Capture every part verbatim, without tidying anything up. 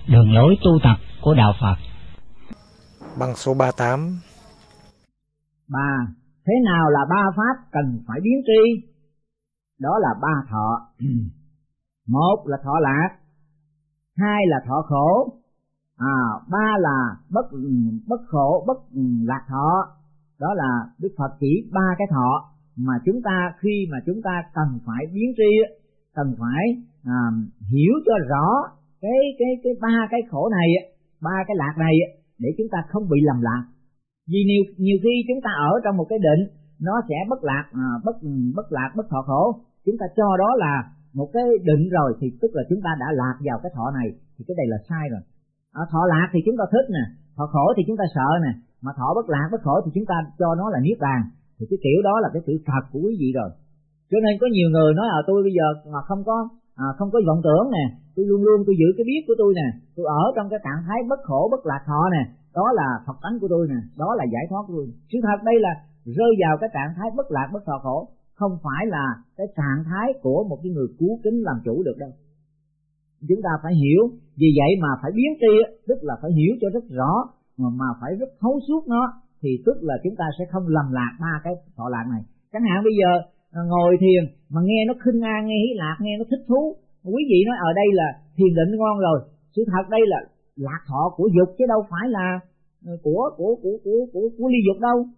đường lối tu tập của Đạo Phật. Bằng số ba mươi tám. Ba, thế nào là ba pháp cần phải biến tri? Đó là ba thọ. Một là thọ lạc, hai là thọ khổ, à, ba là bất bất khổ bất lạc thọ. Đó là Đức Phật chỉ ba cái thọ mà chúng ta khi mà chúng ta cần phải biến tri, cần phải à, hiểu cho rõ cái cái cái ba cái khổ này, ba cái lạc này, để chúng ta không bị lầm lạc. Vì nhiều nhiều khi chúng ta ở trong một cái định nó sẽ bất lạc, à, bất bất lạc bất thọ khổ, chúng ta cho đó là một cái định rồi thì tức là chúng ta đã lạc vào cái thọ này, thì cái này là sai rồi. À, thọ lạc thì chúng ta thích nè, thọ khổ thì chúng ta sợ nè, mà thọ bất lạc bất khổ thì chúng ta cho nó là niết bàn, thì cái kiểu đó là cái sự thật của quý vị rồi. Cho nên có nhiều người nói ở tôi bây giờ mà không có à, không có vọng tưởng nè, tôi luôn luôn tôi giữ cái biết của tôi nè, tôi ở trong cái trạng thái bất khổ bất lạc thọ nè, đó là Phật tánh của tôi nè, đó là giải thoát của tôi. Sự thật đây là rơi vào cái trạng thái bất lạc bất thọ khổ, không phải là cái trạng thái của một cái người cứu kính làm chủ được đâu. Chúng ta phải hiểu, vì vậy mà phải biến tri, tức là phải hiểu cho rất rõ, mà, mà phải rất thấu suốt nó, thì tức là chúng ta sẽ không lầm lạc ba cái thọ lạc này. Chẳng hạn bây giờ ngồi thiền mà nghe nó khinh an, nghe hỷ lạc, nghe nó thích thú, quý vị nói ở đây là thiền định ngon rồi, sự thật đây là lạc thọ của dục chứ đâu phải là của của của của của, của ly dục đâu.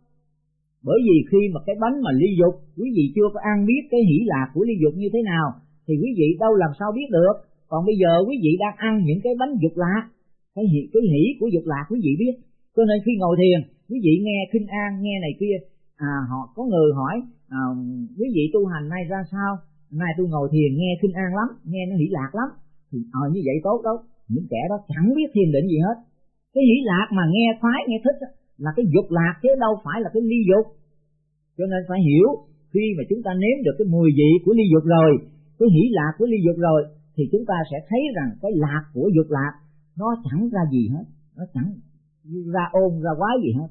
Bởi vì khi mà cái bánh mà ly dục, quý vị chưa có ăn biết cái hỷ lạc của ly dục như thế nào, thì quý vị đâu làm sao biết được. Còn bây giờ quý vị đang ăn những cái bánh dục lạc, cái hỷ, cái hỷ của dục lạc quý vị biết. Cho nên khi ngồi thiền, quý vị nghe khinh an, nghe này kia, à họ có người hỏi à, quý vị tu hành nay ra sao? Nay tôi ngồi thiền nghe khinh an lắm, nghe nó hỷ lạc lắm, thì ờ à, như vậy tốt đâu. Những kẻ đó chẳng biết thiền định gì hết. Cái hỷ lạc mà nghe khoái, nghe thích là cái dục lạc chứ đâu phải là cái ly dục. Cho nên phải hiểu, khi mà chúng ta nếm được cái mùi vị của ly dục rồi, cái hỷ lạc của ly dục rồi, thì chúng ta sẽ thấy rằng cái lạc của dục lạc nó chẳng ra gì hết, nó chẳng ra ôn ra quái gì hết.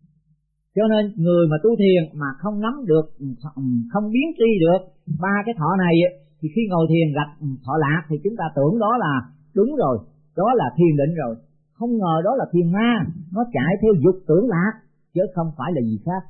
Cho nên người mà tu thiền mà không nắm được, không biến tri được ba cái thọ này, thì khi ngồi thiền gặp thọ lạc thì chúng ta tưởng đó là đúng rồi, đó là thiền định rồi. Không ngờ đó là thiền ma, nó chạy theo dục tưởng lạc chứ không phải là gì khác.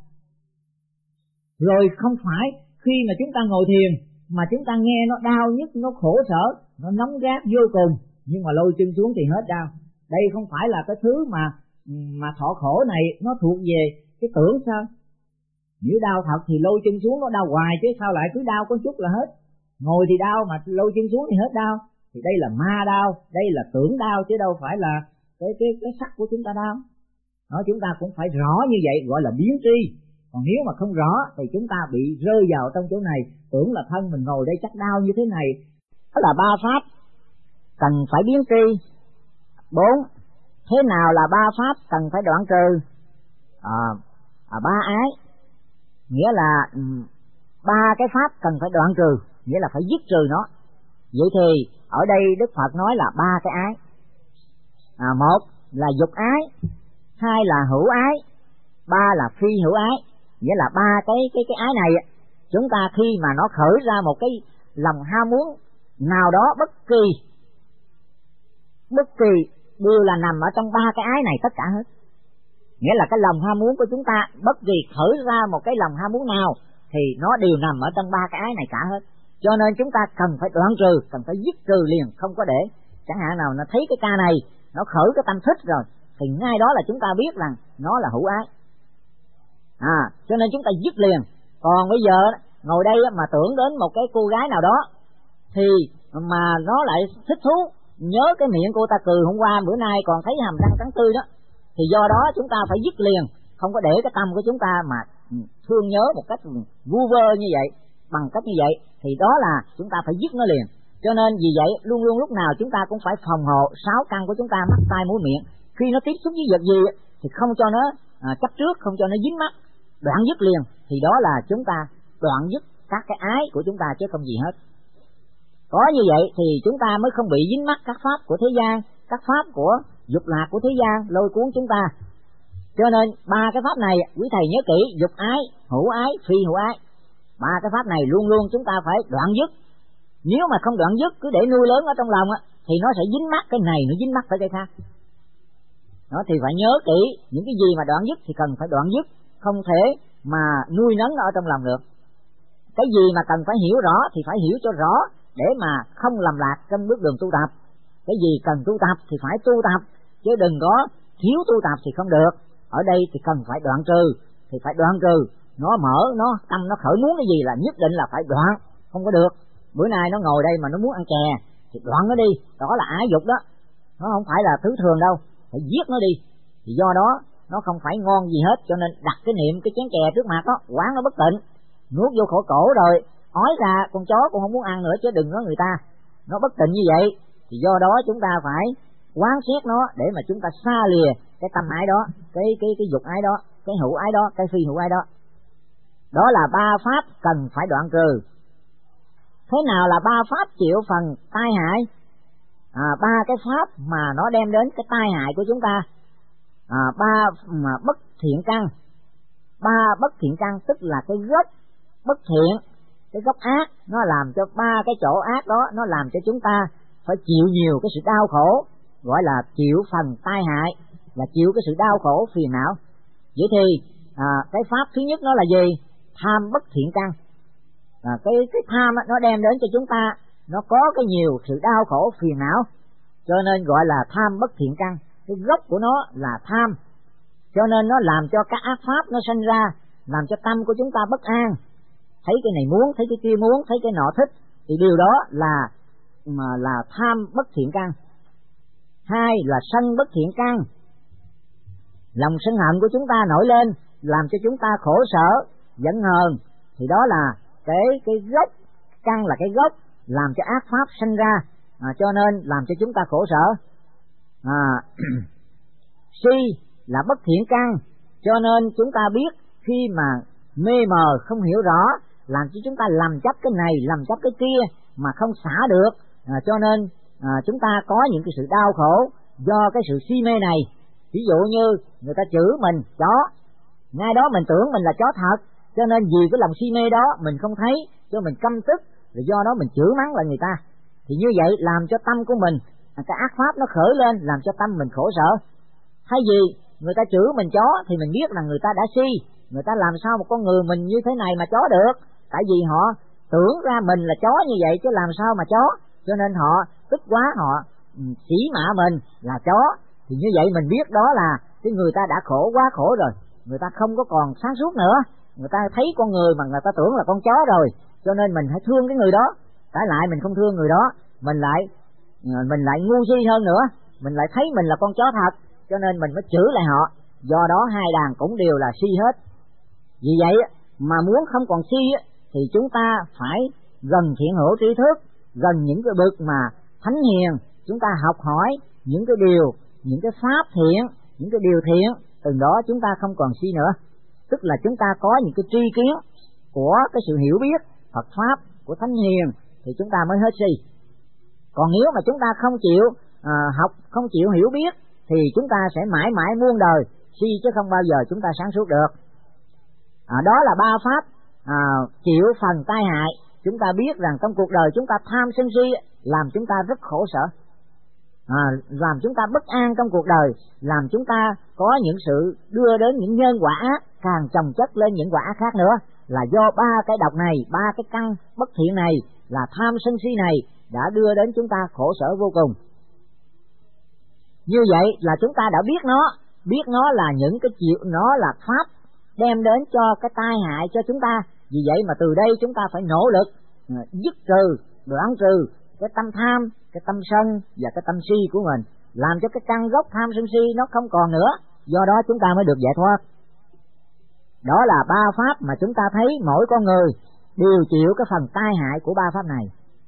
Rồi không phải khi mà chúng ta ngồi thiền mà chúng ta nghe nó đau nhức, nó khổ sở, nó nóng rát vô cùng, nhưng mà lôi chân xuống thì hết đau. Đây không phải là cái thứ mà mà thọ khổ này nó thuộc về cái tưởng sao? Nếu đau thật thì lôi chân xuống nó đau hoài chứ sao lại cứ đau có chút là hết. Ngồi thì đau mà lôi chân xuống thì hết đau. Thì đây là ma đau, đây là tưởng đau chứ đâu phải là cái cái cái sắc của chúng ta đau. Đó, chúng ta cũng phải rõ như vậy, gọi là biến tri. Còn nếu mà không rõ thì chúng ta bị rơi vào trong chỗ này, tưởng là thân mình ngồi đây chắc đau như thế này. Đó là ba pháp cần phải biến tri. Bốn, thế nào là ba pháp cần phải đoạn trừ? À, à, ba ái, nghĩa là ba cái pháp cần phải đoạn trừ, nghĩa là phải dứt trừ nó. Vậy thì ở đây Đức Phật nói là ba cái ái. À, một là dục ái, hai là hữu ái, ba là phi hữu ái. Nghĩa là ba cái cái cái ái này, chúng ta khi mà nó khởi ra một cái lòng ham muốn nào đó bất kỳ, bất kỳ đều là nằm ở trong ba cái ái này tất cả hết. Nghĩa là cái lòng ham muốn của chúng ta bất kỳ khởi ra một cái lòng ham muốn nào thì nó đều nằm ở trong ba cái ái này cả hết. Cho nên chúng ta cần phải đoạn trừ, cần phải dứt trừ liền, không có để. Chẳng hạn nào nó thấy cái ca này nó khởi cái tâm thích rồi thì ngay đó là chúng ta biết rằng nó là hữu ái. À, cho nên chúng ta dứt liền. Còn bây giờ ngồi đây mà tưởng đến một cái cô gái nào đó thì mà nó lại thích thú, nhớ cái miệng cô ta cười hôm qua, bữa nay còn thấy hàm răng cắn tươi đó, thì do đó chúng ta phải dứt liền, không có để cái tâm của chúng ta mà thương nhớ một cách vu vơ như vậy, bằng cách như vậy, thì đó là chúng ta phải dứt nó liền. Cho nên vì vậy luôn luôn lúc nào chúng ta cũng phải phòng hộ sáu căn của chúng ta, mắt tai mũi miệng, khi nó tiếp xúc với vật gì thì không cho nó à, chấp trước, không cho nó dính mắt, đoạn dứt liền, thì đó là chúng ta đoạn dứt các cái ái của chúng ta chứ không gì hết. Có như vậy thì chúng ta mới không bị dính mắc các pháp của thế gian, các pháp của dục lạc của thế gian lôi cuốn chúng ta. Cho nên ba cái pháp này quý thầy nhớ kỹ: dục ái, hữu ái, phi hữu ái. Ba cái pháp này luôn luôn chúng ta phải đoạn dứt. Nếu mà không đoạn dứt, cứ để nuôi lớn ở trong lòng á, thì thì nó sẽ dính mắc cái này, nó dính mắc tới cái khác. Đó thì phải nhớ kỹ, những cái gì mà đoạn dứt thì cần phải đoạn dứt, không thể mà nuôi nấng ở trong lòng được. Cái gì mà cần phải hiểu rõ thì phải hiểu cho rõ để mà không lầm lạc trong bước đường tu tập. Cái gì cần tu tập thì phải tu tập, chứ đừng có thiếu tu tập thì không được. Ở đây thì cần phải đoạn trừ, thì phải đoạn trừ. Nó mở, nó tâm nó khởi muốn cái gì là nhất định là phải đoạn, không có được. Bữa nay nó ngồi đây mà nó muốn ăn chè thì đoạn nó đi, đó là ái dục đó. Nó không phải là thứ thường đâu, phải giết nó đi. Thì do đó nó không phải ngon gì hết, cho nên đặt cái niệm cái chén chè trước mặt đó, quán nó bất tịnh, nuốt vô khổ cổ rồi ói ra con chó cũng không muốn ăn nữa, chứ đừng nói người ta. Nó bất tịnh như vậy thì do đó chúng ta phải quán xét nó để mà chúng ta xa lìa cái tâm ái đó, cái cái cái dục ái đó, cái hữu ái đó, cái phi hữu ái đó. Đó là ba pháp cần phải đoạn trừ. Thế nào là ba pháp chịu phần tai hại? À, ba cái pháp mà nó đem đến cái tai hại của chúng ta. À, ba mà bất thiện căn. Ba bất thiện căn tức là cái gốc bất thiện, cái gốc ác, nó làm cho ba cái chỗ ác đó, nó làm cho chúng ta phải chịu nhiều cái sự đau khổ, gọi là chịu phần tai hại, là chịu cái sự đau khổ phiền não. Vậy thì à, cái pháp thứ nhất nó là gì? Tham bất thiện căn. À, cái cái tham nó đem đến cho chúng ta nó có cái nhiều sự đau khổ phiền não, cho nên gọi là tham bất thiện căn. Cái gốc của nó là tham, cho nên nó làm cho các ác pháp nó sinh ra, làm cho tâm của chúng ta bất an. Thấy cái này muốn, thấy cái kia muốn, thấy cái nọ thích, thì điều đó là mà là tham bất thiện căn. Hai là sân bất thiện căn. Lòng sân hận của chúng ta nổi lên, làm cho chúng ta khổ sở, giận hờn, thì đó là cái cái gốc căn, là cái gốc làm cho ác pháp sinh ra, à, cho nên làm cho chúng ta khổ sở. À, si là bất thiện căn, cho nên chúng ta biết khi mà mê mờ không hiểu rõ, làm cho chúng ta làm chấp cái này, làm chấp cái kia mà không xả được, à, cho nên à, chúng ta có những cái sự đau khổ do cái sự si mê này. Ví dụ như người ta chửi mình chó, ngay đó mình tưởng mình là chó thật, cho nên vì cái lòng si mê đó mình không thấy, cho mình căm tức, rồi do đó mình chửi mắng lại người ta. Thì như vậy làm cho tâm của mình, cái ác pháp nó khởi lên, làm cho tâm mình khổ sở. Thay vì người ta chửi mình chó thì mình biết là người ta đã si, người ta làm sao một con người mình như thế này mà chó được, tại vì họ tưởng ra mình là chó như vậy chứ làm sao mà chó, cho nên họ tức quá, họ chỉ mạ mình là chó. Thì như vậy mình biết đó là cái người ta đã khổ quá khổ rồi, người ta không có còn sáng suốt nữa, người ta thấy con người mà người ta tưởng là con chó rồi, cho nên mình hãy thương cái người đó. Trái lại mình không thương người đó, mình lại mình lại ngu si hơn nữa, mình lại thấy mình là con chó thật, cho nên mình mới chửi lại họ. Do đó hai đàn cũng đều là si hết. Vì vậy mà muốn không còn si thì chúng ta phải gần thiện hữu tri thức, gần những cái bậc mà thánh hiền, chúng ta học hỏi những cái điều, những cái pháp thiện, những cái điều thiện, từ đó chúng ta không còn si nữa. Tức là chúng ta có những cái tri kiến của cái sự hiểu biết Phật pháp của thánh hiền thì chúng ta mới hết si. Còn nếu mà chúng ta không chịu à, học, không chịu hiểu biết thì chúng ta sẽ mãi mãi muôn đời si, chứ không bao giờ chúng ta sáng suốt được. À, đó là ba pháp à, chịu phần tai hại. Chúng ta biết rằng trong cuộc đời chúng ta tham sân si làm chúng ta rất khổ sở, à, làm chúng ta bất an trong cuộc đời, làm chúng ta có những sự đưa đến những nhân quả ác, càng chồng chất lên những quả ác khác nữa, là do ba cái độc này, ba cái căn bất thiện này, là tham sân si này đã đưa đến chúng ta khổ sở vô cùng. Như vậy là chúng ta đã biết nó, biết nó là những cái chịu, nó là pháp đem đến cho cái tai hại cho chúng ta. Vì vậy mà từ đây chúng ta phải nỗ lực dứt trừ, đoạn trừ cái tâm tham, cái tâm sân và cái tâm si của mình, làm cho cái căn gốc tham sân si nó không còn nữa, do đó chúng ta mới được giải thoát. Đó là ba pháp mà chúng ta thấy mỗi con người đều chịu cái phần tai hại của ba pháp này.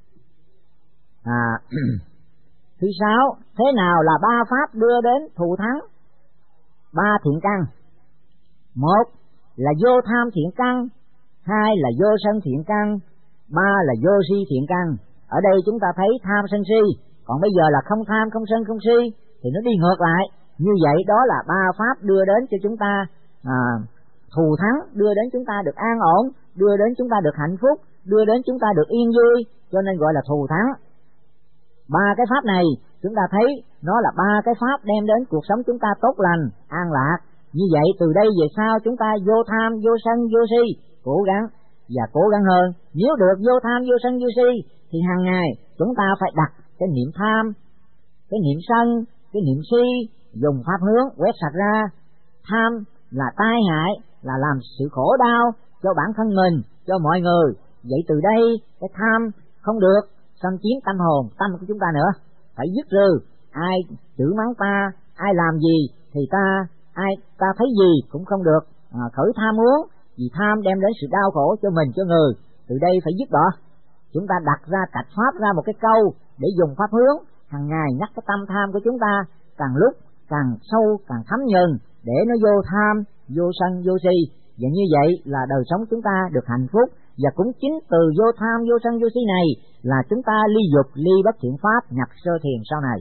À, thứ sáu, thế nào là ba pháp đưa đến thù thắng ba thiện căn? Một là vô tham thiện căn, hai là vô sân thiện căn, ba là vô si thiện căn. Ở đây chúng ta thấy tham sân si, còn bây giờ là không tham, không sân, không si thì nó đi ngược lại. Như vậy đó là ba pháp đưa đến cho chúng ta à, thù thắng, đưa đến chúng ta được an ổn, đưa đến chúng ta được hạnh phúc, đưa đến chúng ta được yên vui, cho nên gọi là thù thắng. Ba cái pháp này chúng ta thấy nó là ba cái pháp đem đến cuộc sống chúng ta tốt lành, an lạc. Như vậy từ đây về sau chúng ta vô tham, vô sân, vô si, cố gắng và cố gắng hơn. Nếu được vô tham, vô sân, vô si thì hàng ngày chúng ta phải đặt cái niệm tham, cái niệm sân, cái niệm si, dùng pháp hướng quét sạch ra. Tham là tai hại, là làm sự khổ đau cho bản thân mình, cho mọi người. Vậy từ đây cái tham không được xâm chiếm tâm hồn, tâm của chúng ta nữa, phải dứt trừ. Ai chửi mắng ta, ai làm gì thì ta, ai ta thấy gì cũng không được à, khởi tham muốn, vì tham đem đến sự đau khổ cho mình, cho người. Từ đây phải dứt bỏ. Chúng ta đặt ra trạch pháp ra một cái câu để dùng pháp hướng hàng ngày nhắc cái tâm tham của chúng ta càng lúc càng sâu, càng thấm nhuần, để nó vô tham, vô sân, vô si. Và như vậy là đời sống chúng ta được hạnh phúc. Và cũng chính từ vô tham, vô sân, vô si này là chúng ta ly dục, ly bất thiện pháp, nhập sơ thiền sau này.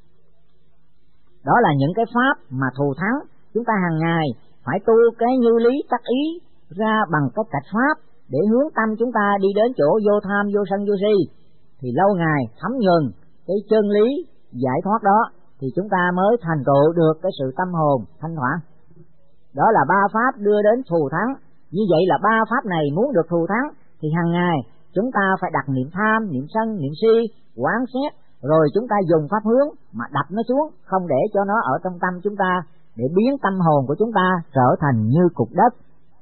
Đó là những cái pháp mà thù thắng chúng ta hàng ngày phải tu cái như lý tác ý ra bằng cái trạch pháp để hướng tâm chúng ta đi đến chỗ vô tham, vô sân, vô si. Thì lâu ngày thấm nhuần cái chân lý giải thoát đó thì chúng ta mới thành tựu được cái sự tâm hồn thanh thoát. Đó là ba pháp đưa đến thù thắng. Như vậy là ba pháp này muốn được thù thắng thì hàng ngày chúng ta phải đặt niệm tham, niệm sân, niệm si, quán xét, rồi chúng ta dùng pháp hướng mà đập nó xuống, không để cho nó ở trong tâm chúng ta, để biến tâm hồn của chúng ta trở thành như cục đất.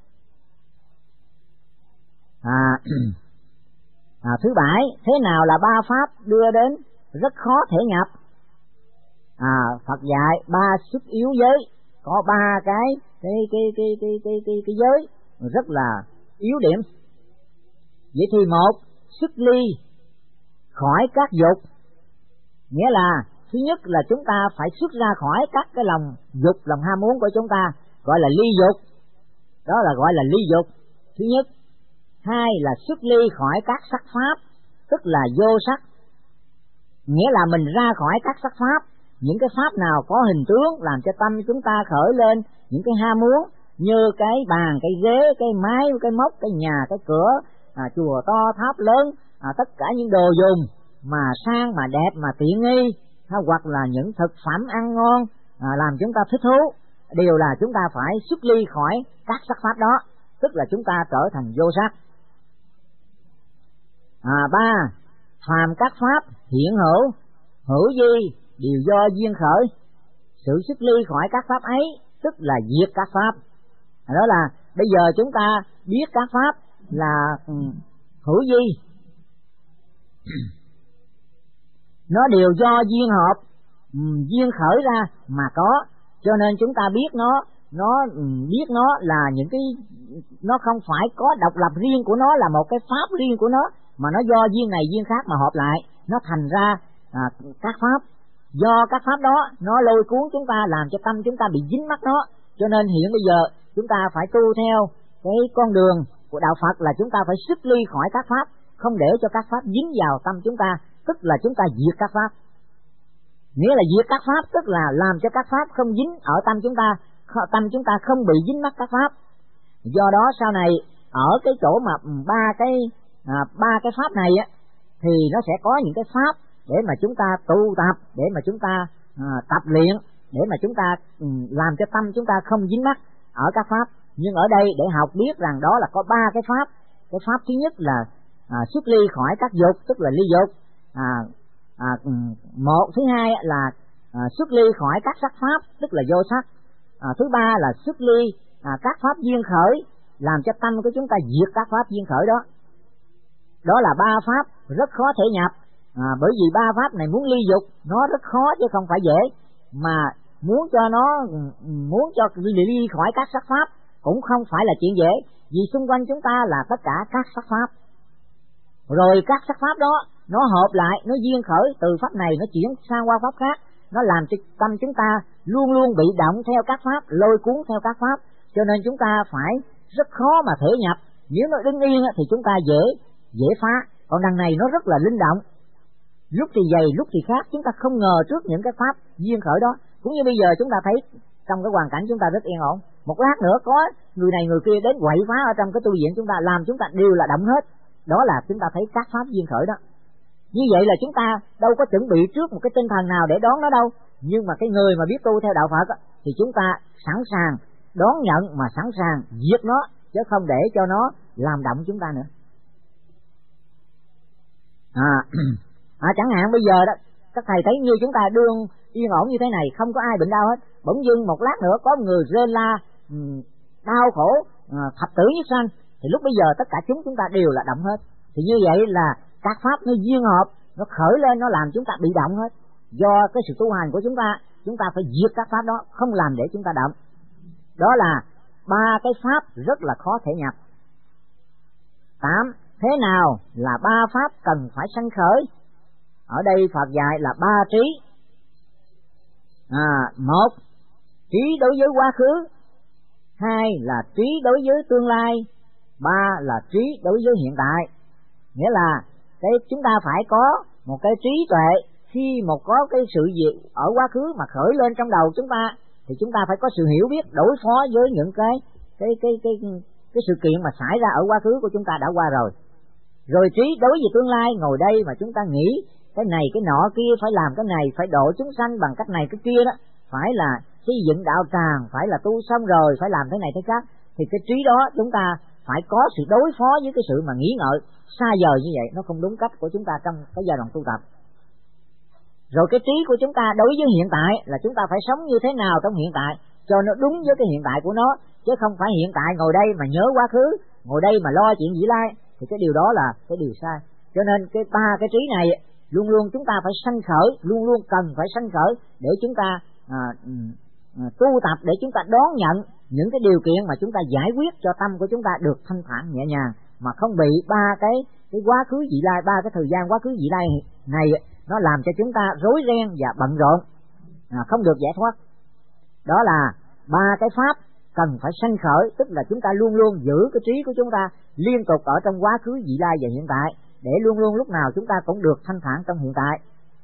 À, à, thứ bảy, thế nào là ba pháp đưa đến rất khó thể nhập? À, Phật dạy ba sức yếu giới, có ba cái cái cái cái cái cái cái, cái giới rất là yếu điểm. Vậy thì một, xuất ly khỏi các dục, nghĩa là thứ nhất là chúng ta phải xuất ra khỏi các cái lòng dục, lòng ham muốn của chúng ta, gọi là ly dục. Đó là gọi là ly dục, thứ nhất. Hai là xuất ly khỏi các sắc pháp, tức là vô sắc, nghĩa là mình ra khỏi các sắc pháp. Những cái pháp nào có hình tướng làm cho tâm chúng ta khởi lên những cái ham muốn, như cái bàn, cái ghế, cái máy, cái móc, cái nhà, cái cửa, à, chùa to, tháp lớn, à, tất cả những đồ dùng mà sang, mà đẹp, mà tiện nghi, hoặc là những thực phẩm ăn ngon à, làm chúng ta thích thú, đều là chúng ta phải xuất ly khỏi các sắc pháp đó, tức là chúng ta trở thành vô sắc. À, ba, phàm các pháp hiện hữu, hữu vi đều do duyên khởi. Sự xuất ly khỏi các pháp ấy tức là diệt các pháp. Đó là bây giờ chúng ta biết các pháp là um, hữu vi, nó đều do duyên hợp, um, duyên khởi ra mà có, cho nên chúng ta biết nó, nó um, biết nó là những cái, nó không phải có độc lập riêng của nó, là một cái pháp riêng của nó, mà nó do duyên này duyên khác mà hợp lại, nó thành ra à, các pháp. Do các pháp đó nó lôi cuốn chúng ta, làm cho tâm chúng ta bị dính mắc nó, cho nên hiện bây giờ chúng ta phải tu theo cái con đường của đạo Phật là chúng ta phải xuất ly khỏi các pháp, không để cho các pháp dính vào tâm chúng ta, tức là chúng ta diệt các pháp. Nghĩa là diệt các pháp tức là làm cho các pháp không dính ở tâm chúng ta, tâm chúng ta không bị dính mắc các pháp. Do đó sau này ở cái chỗ mà ba cái à, ba cái pháp này á, thì nó sẽ có những cái pháp để mà chúng ta tu tập, để mà chúng ta à, tập luyện, để mà chúng ta um, làm cho tâm chúng ta không dính mắc ở các pháp. Nhưng ở đây để học biết rằng đó là có ba cái pháp. Cái pháp thứ nhất là à, xuất ly khỏi các dục, tức là ly dục. À, à, một thứ hai là à, xuất ly khỏi các sắc pháp, tức là vô sắc. À, thứ ba là xuất ly à, các pháp duyên khởi, làm cho tâm của chúng ta diệt các pháp duyên khởi đó. Đó là ba pháp rất khó thể nhập. À, bởi vì ba pháp này muốn ly dục nó rất khó chứ không phải dễ, mà muốn cho nó muốn cho ly, ly khỏi các sắc pháp cũng không phải là chuyện dễ, vì xung quanh chúng ta là tất cả các sắc pháp. Rồi các sắc pháp đó nó hợp lại, nó duyên khởi từ pháp này nó chuyển sang qua pháp khác, nó làm cho tâm chúng ta luôn luôn bị động theo các pháp, lôi cuốn theo các pháp, cho nên chúng ta phải rất khó mà thể nhập. Nếu nó đứng yên thì chúng ta dễ dễ phá, còn đằng này nó rất là linh động, lúc thì dày lúc thì khác, chúng ta không ngờ trước những cái pháp duyên khởi đó. Cũng như bây giờ chúng ta thấy trong cái hoàn cảnh chúng ta rất yên ổn, một lát nữa có người này người kia đến quậy phá ở trong cái tu viện chúng ta, làm chúng ta đều là động hết. Đó là chúng ta thấy các pháp duyên khởi đó. Như vậy là chúng ta đâu có chuẩn bị trước một cái tinh thần nào để đón nó đâu. Nhưng mà cái người mà biết tu theo đạo Phật á, thì chúng ta sẵn sàng đón nhận mà sẵn sàng diệt nó, chứ không để cho nó làm động chúng ta nữa. À, à chẳng hạn bây giờ đó, các thầy thấy như chúng ta đương yên ổn như thế này, không có ai bệnh đau hết, bỗng dưng một lát nữa có người rên la đau khổ thập tử nhất sanh, thì lúc bây giờ tất cả chúng chúng ta đều là động hết. Thì như vậy là các pháp nó duyên hợp, nó khởi lên, nó làm chúng ta bị động hết. Do cái sự tu hành của chúng ta, chúng ta phải diệt các pháp đó, không làm để chúng ta động. Đó là ba cái pháp rất là khó thể nhập. Tám, thế nào là ba pháp cần phải sanh khởi? Ở đây Phật dạy là ba trí. À, một, trí đối với quá khứ. Hai là trí đối với tương lai. Ba là trí đối với hiện tại. Nghĩa là cái chúng ta phải có một cái trí tuệ. Khi một có cái sự việc ở quá khứ mà khởi lên trong đầu chúng ta, thì chúng ta phải có sự hiểu biết đối phó với những cái cái cái cái cái, cái sự kiện mà xảy ra ở quá khứ của chúng ta đã qua rồi. Rồi trí đối với tương lai, ngồi đây mà chúng ta nghĩ cái này cái nọ kia, phải làm cái này, phải độ chúng sanh bằng cách này cái kia đó, phải là xây dựng đạo tràng, phải là tu xong rồi phải làm thế này thế khác, thì cái trí đó chúng ta phải có sự đối phó với cái sự mà nghĩ ngợi xa vời như vậy, nó không đúng cách của chúng ta trong cái giai đoạn tu tập. Rồi cái trí của chúng ta đối với hiện tại là chúng ta phải sống như thế nào trong hiện tại cho nó đúng với cái hiện tại của nó, chứ không phải hiện tại ngồi đây mà nhớ quá khứ, ngồi đây mà lo chuyện vĩ lai, thì cái điều đó là cái điều sai. Cho nên cái ba cái trí này luôn luôn chúng ta phải sanh khởi, luôn luôn cần phải sanh khởi để chúng ta à, à, tu tập, để chúng ta đón nhận những cái điều kiện mà chúng ta giải quyết cho tâm của chúng ta được thanh thản nhẹ nhàng, mà không bị ba cái cái quá khứ vị lai, ba cái thời gian quá khứ vị lai này nó làm cho chúng ta rối ren và bận rộn, à, không được giải thoát. Đó là ba cái pháp cần phải sanh khởi, tức là chúng ta luôn luôn giữ cái trí của chúng ta liên tục ở trong quá khứ vị lai và hiện tại, để luôn luôn lúc nào chúng ta cũng được thanh thản trong hiện tại.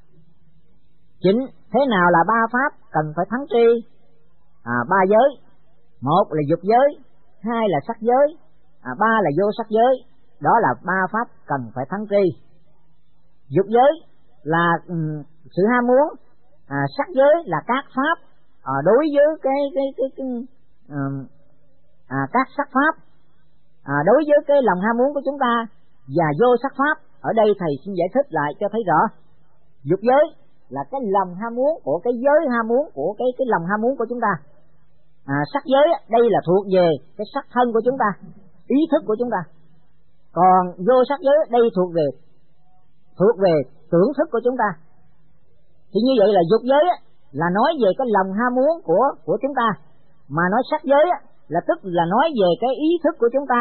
Chính, thế nào là ba pháp cần phải thắng tri? À, ba giới. Một là dục giới, hai là sắc giới, à, ba là vô sắc giới. Đó là ba pháp cần phải thắng tri. Dục giới là um, sự ham muốn, à, sắc giới là các pháp à, đối với cái cái cái, cái um, à, các sắc pháp à, đối với cái lòng ham muốn của chúng ta, và vô sắc pháp. Ở đây thầy xin giải thích lại cho thấy rõ. Dục giới là cái lòng ham muốn của cái giới ham muốn của cái cái lòng ham muốn của chúng ta. À, sắc giới đây là thuộc về cái sắc thân của chúng ta, ý thức của chúng ta. Còn vô sắc giới đây thuộc về thuộc về tưởng thức của chúng ta. Thì như vậy là dục giới là nói về cái lòng ham muốn của của chúng ta, mà nói sắc giới là tức là nói về cái ý thức của chúng ta.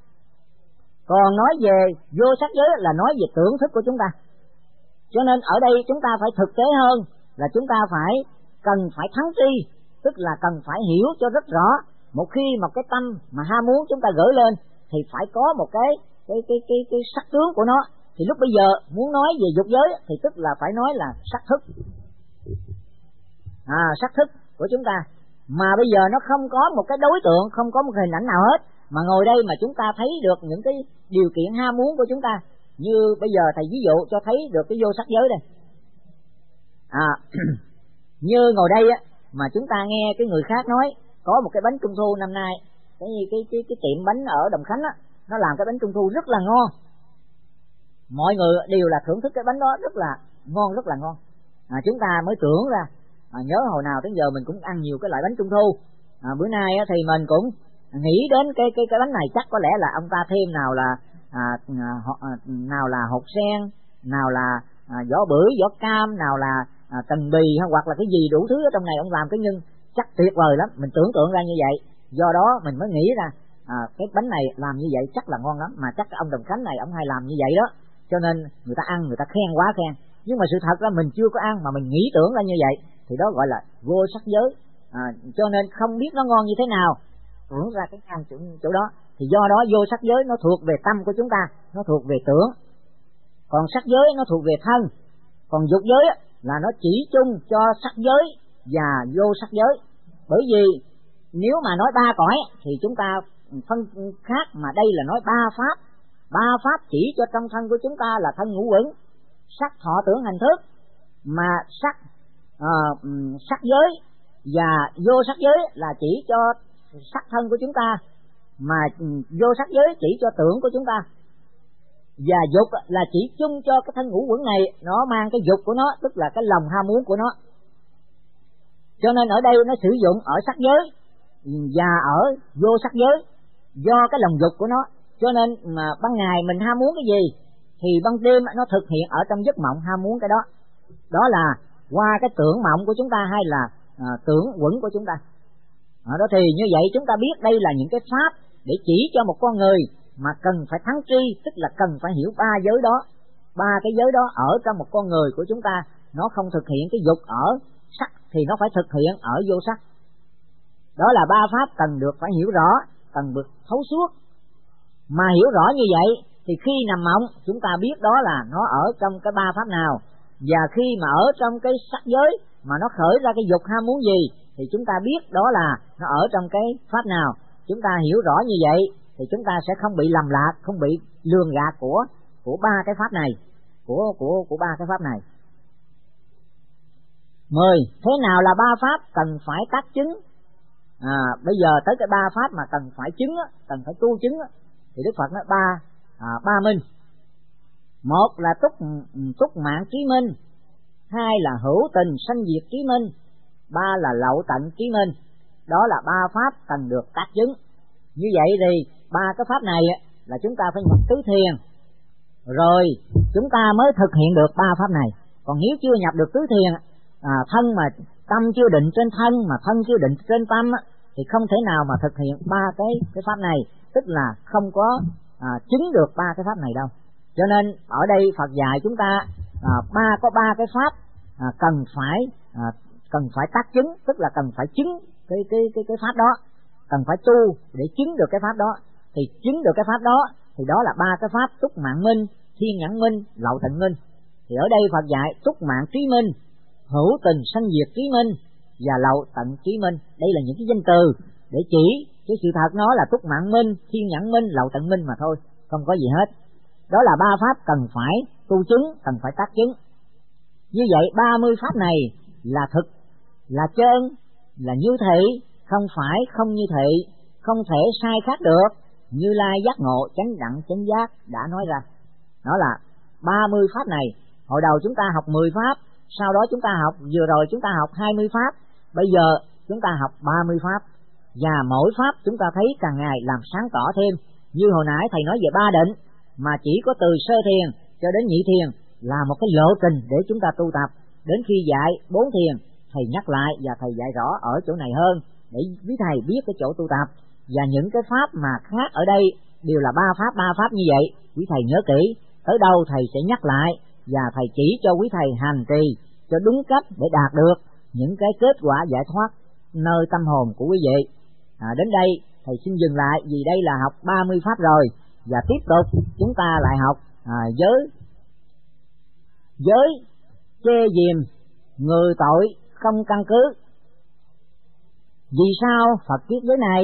Còn nói về vô sắc giới là nói về tưởng thức của chúng ta. Cho nên ở đây chúng ta phải thực tế hơn, là chúng ta phải cần phải thắng tri, tức là cần phải hiểu cho rất rõ. Một khi một cái tâm mà ham muốn chúng ta gửi lên thì phải có một cái cái cái cái cái sắc tướng của nó. Thì lúc bây giờ muốn nói về dục giới thì tức là phải nói là sắc thức. À, sắc thức của chúng ta. Mà bây giờ nó không có một cái đối tượng, không có một hình ảnh nào hết, mà ngồi đây mà chúng ta thấy được những cái điều kiện ham muốn của chúng ta. Như bây giờ thầy ví dụ cho thấy được cái vô sắc giới đây. À, như ngồi đây á, mà chúng ta nghe cái người khác nói có một cái bánh trung thu năm nay, cái cái cái cái tiệm bánh ở Đồng Khánh á, nó làm cái bánh trung thu rất là ngon. Mọi người đều là thưởng thức cái bánh đó rất là ngon, rất là ngon. À, chúng ta mới tưởng ra, à, nhớ hồi nào tới giờ mình cũng ăn nhiều cái loại bánh trung thu. À, bữa nay á, thì mình cũng nghĩ đến cái cái cái bánh này chắc có lẽ là ông ta thêm nào là à, à, nào là hột sen, nào là à, vỏ bưởi, vỏ cam, nào là à, tầng bì, hoặc là cái gì đủ thứ ở trong này ông làm cái nhân chắc tuyệt vời lắm. Mình tưởng tượng ra như vậy, do đó mình mới nghĩ ra à, cái bánh này làm như vậy chắc là ngon lắm, mà chắc ông Đồng Khánh này ông hay làm như vậy đó, cho nên người ta ăn người ta khen quá khen. Nhưng mà sự thật là mình chưa có ăn mà mình nghĩ tưởng ra như vậy, thì đó gọi là vô sắc giới. À, cho nên không biết nó ngon như thế nào, tưởng ra cái ăn chỗ, chỗ đó. Thì do đó vô sắc giới nó thuộc về tâm của chúng ta, nó thuộc về tưởng. Còn sắc giới nó thuộc về thân. Còn dục giới là nó chỉ chung cho sắc giới và vô sắc giới. Bởi vì nếu mà nói ba cõi thì chúng ta phân khác, mà đây là nói ba pháp. Ba pháp chỉ cho trong thân của chúng ta là thân ngũ uẩn. sắc thọ tưởng hành thức, mà sắc uh, sắc giới và vô sắc giới là chỉ cho sắc thân của chúng ta, mà vô sắc giới chỉ cho tưởng của chúng ta, và dục là chỉ chung cho cái thân ngũ uẩn này, nó mang cái dục của nó, tức là cái lòng ham muốn của nó. Cho nên ở đây nó sử dụng ở sắc giới và ở vô sắc giới do cái lòng dục của nó. Cho nên mà ban ngày mình ham muốn cái gì thì ban đêm nó thực hiện ở trong giấc mộng ham muốn cái đó. Đó là qua cái tưởng mộng của chúng ta hay là à, tưởng uẩn của chúng ta. À, đó thì như vậy chúng ta biết đây là những cái pháp để chỉ cho một con người mà cần phải thắng tri, tức là cần phải hiểu ba giới đó. Ba cái giới đó ở trong một con người của chúng ta, nó không thực hiện cái dục ở sắc thì nó phải thực hiện ở vô sắc. Đó là ba pháp cần được phải hiểu rõ, cần được thấu suốt. Mà hiểu rõ như vậy thì khi nằm mộng chúng ta biết đó là nó ở trong cái ba pháp nào, và khi mà ở trong cái sắc giới mà nó khởi ra cái dục ham muốn gì thì chúng ta biết đó là nó ở trong cái pháp nào. Chúng ta hiểu rõ như vậy thì chúng ta sẽ không bị lầm lạc, không bị lường gạt của của ba cái pháp này, của của của ba cái pháp này. Mười, thế nào là ba pháp cần phải tác chứng? À, bây giờ tới cái ba pháp mà cần phải chứng, cần phải tu chứng thì Đức Phật nói ba à, ba minh. Một là túc túc mạng trí minh, hai là hữu tình sanh diệt trí minh, ba là lậu tận trí minh. Đó là ba pháp cần được tác chứng. Như vậy thì ba cái pháp này là chúng ta phải nhập tứ thiền rồi chúng ta mới thực hiện được ba pháp này. Còn nếu chưa nhập được tứ thiền, à, thân mà tâm chưa định trên thân, mà thân chưa định trên tâm thì không thể nào mà thực hiện ba cái cái pháp này, tức là không có à, chứng được ba cái pháp này đâu. Cho nên ở đây Phật dạy chúng ta à, ba có ba cái pháp à, cần phải à, cần phải tác chứng, tức là cần phải chứng cái cái cái cái pháp đó, cần phải tu để chứng được cái pháp đó. Thì chứng được cái pháp đó thì đó là ba cái pháp túc mạng minh, thiên nhãn minh, lậu tận minh. Thì ở đây Phật dạy túc mạng trí minh, hữu tình sanh diệt trí minh và lậu tận trí minh. Đây là những cái danh từ để chỉ cái sự thật nó là túc mạng minh, thiên nhãn minh, lậu tận minh mà thôi, không có gì hết. Đó là ba pháp cần phải tu chứng, cần phải tác chứng. Như vậy ba mươi pháp này là thực, là chân, là như thị, không phải không như thị, không thể sai khác được. Như Lai giác ngộ chánh đẳng chánh giác đã nói ra. Đó là ba mươi pháp này. Hồi đầu chúng ta học mười pháp, sau đó chúng ta học, vừa rồi chúng ta học hai mươi pháp, bây giờ chúng ta học ba mươi pháp. Và mỗi pháp chúng ta thấy càng ngày làm sáng tỏ thêm. Như hồi nãy thầy nói về ba định, mà chỉ có từ sơ thiền cho đến nhị thiền là một cái lộ trình để chúng ta tu tập. Đến khi dạy bốn thiền, thầy nhắc lại và thầy dạy rõ ở chỗ này hơn để quý thầy biết cái chỗ tu tập. Và những cái pháp mà khác ở đây đều là ba pháp, ba pháp như vậy. Quý thầy nhớ kỹ, tới đâu thầy sẽ nhắc lại và thầy chỉ cho quý thầy hành trì cho đúng cách để đạt được những cái kết quả giải thoát nơi tâm hồn của quý vị. À, đến đây thầy xin dừng lại vì đây là học ba mươi pháp rồi, và tiếp tục chúng ta lại học à, giới giới chê diềm người tội không căn cứ. Vì sao Phật kiết giới này?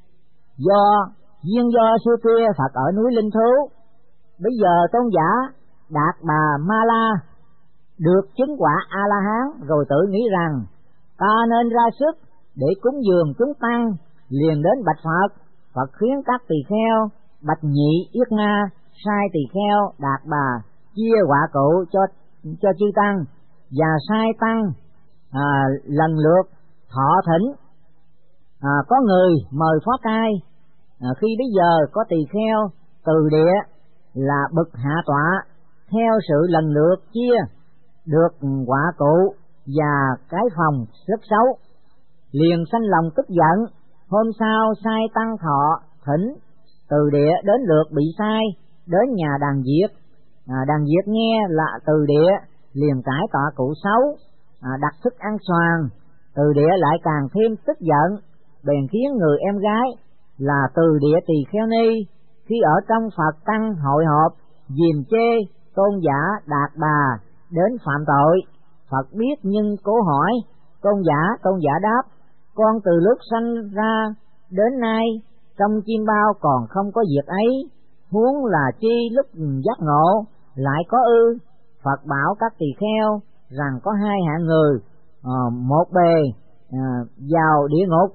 Do duyên do xưa kia Phật ở núi Linh Thú, bây giờ tôn giả Đạt Bà Ma La được chứng quả A La Hán rồi tự nghĩ rằng ta nên ra sức để cúng dường chúng tăng, liền đến bạch Phật. Phật khuyến các tỳ kheo bạch nhị yết nga sai tỳ kheo Đạt Bà chia quả cụ cho cho chư tăng, và sai tăng à, lần lượt thọ thỉnh. À, có người mời phó cai, à, khi bây giờ có tỳ kheo từ địa là bậc hạ tọa, theo sự lần lượt chia được quả cụ và cái phòng rất xấu, liền sanh lòng tức giận. Hôm sau sai tăng thọ thỉnh, từ địa đến lượt bị sai, đến nhà đàn diệt. À, đàn diệt nghe là từ địa liền cải tọa cụ xấu, à, đặt thức ăn xoàn. Từ địa lại càng thêm tức giận, bèn khiến người em gái là từ địa tỳ kheo ni khi ở trong Phật tăng hội họp diềm chê tôn giả Đạt Bà đến phạm tội. Phật biết nhưng cố hỏi, tôn giả tôn giả đáp: con từ lúc sanh ra đến nay trong chim bao còn không có việc ấy, huống là chi lúc giác ngộ lại có ư? Phật bảo các tỳ kheo rằng có hai hạng người, uh, một bề uh, vào địa ngục.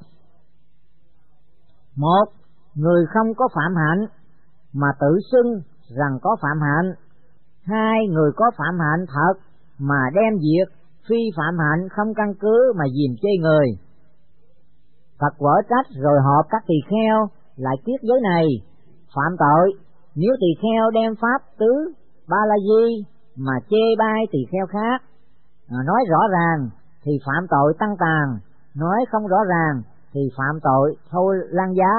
Một, người không có phạm hạnh mà tự xưng rằng có phạm hạnh. Hai, người có phạm hạnh thật mà đem việc phi phạm hạnh không căn cứ mà dìm chê người. Phật quở trách rồi họp các tỳ kheo lại kiết giới này: phạm tội, nếu tỳ kheo đem pháp tứ ba la di mà chê bai tỳ kheo khác, à, nói rõ ràng thì phạm tội tăng tàn, nói không rõ ràng thì phạm tội thôi lan giá.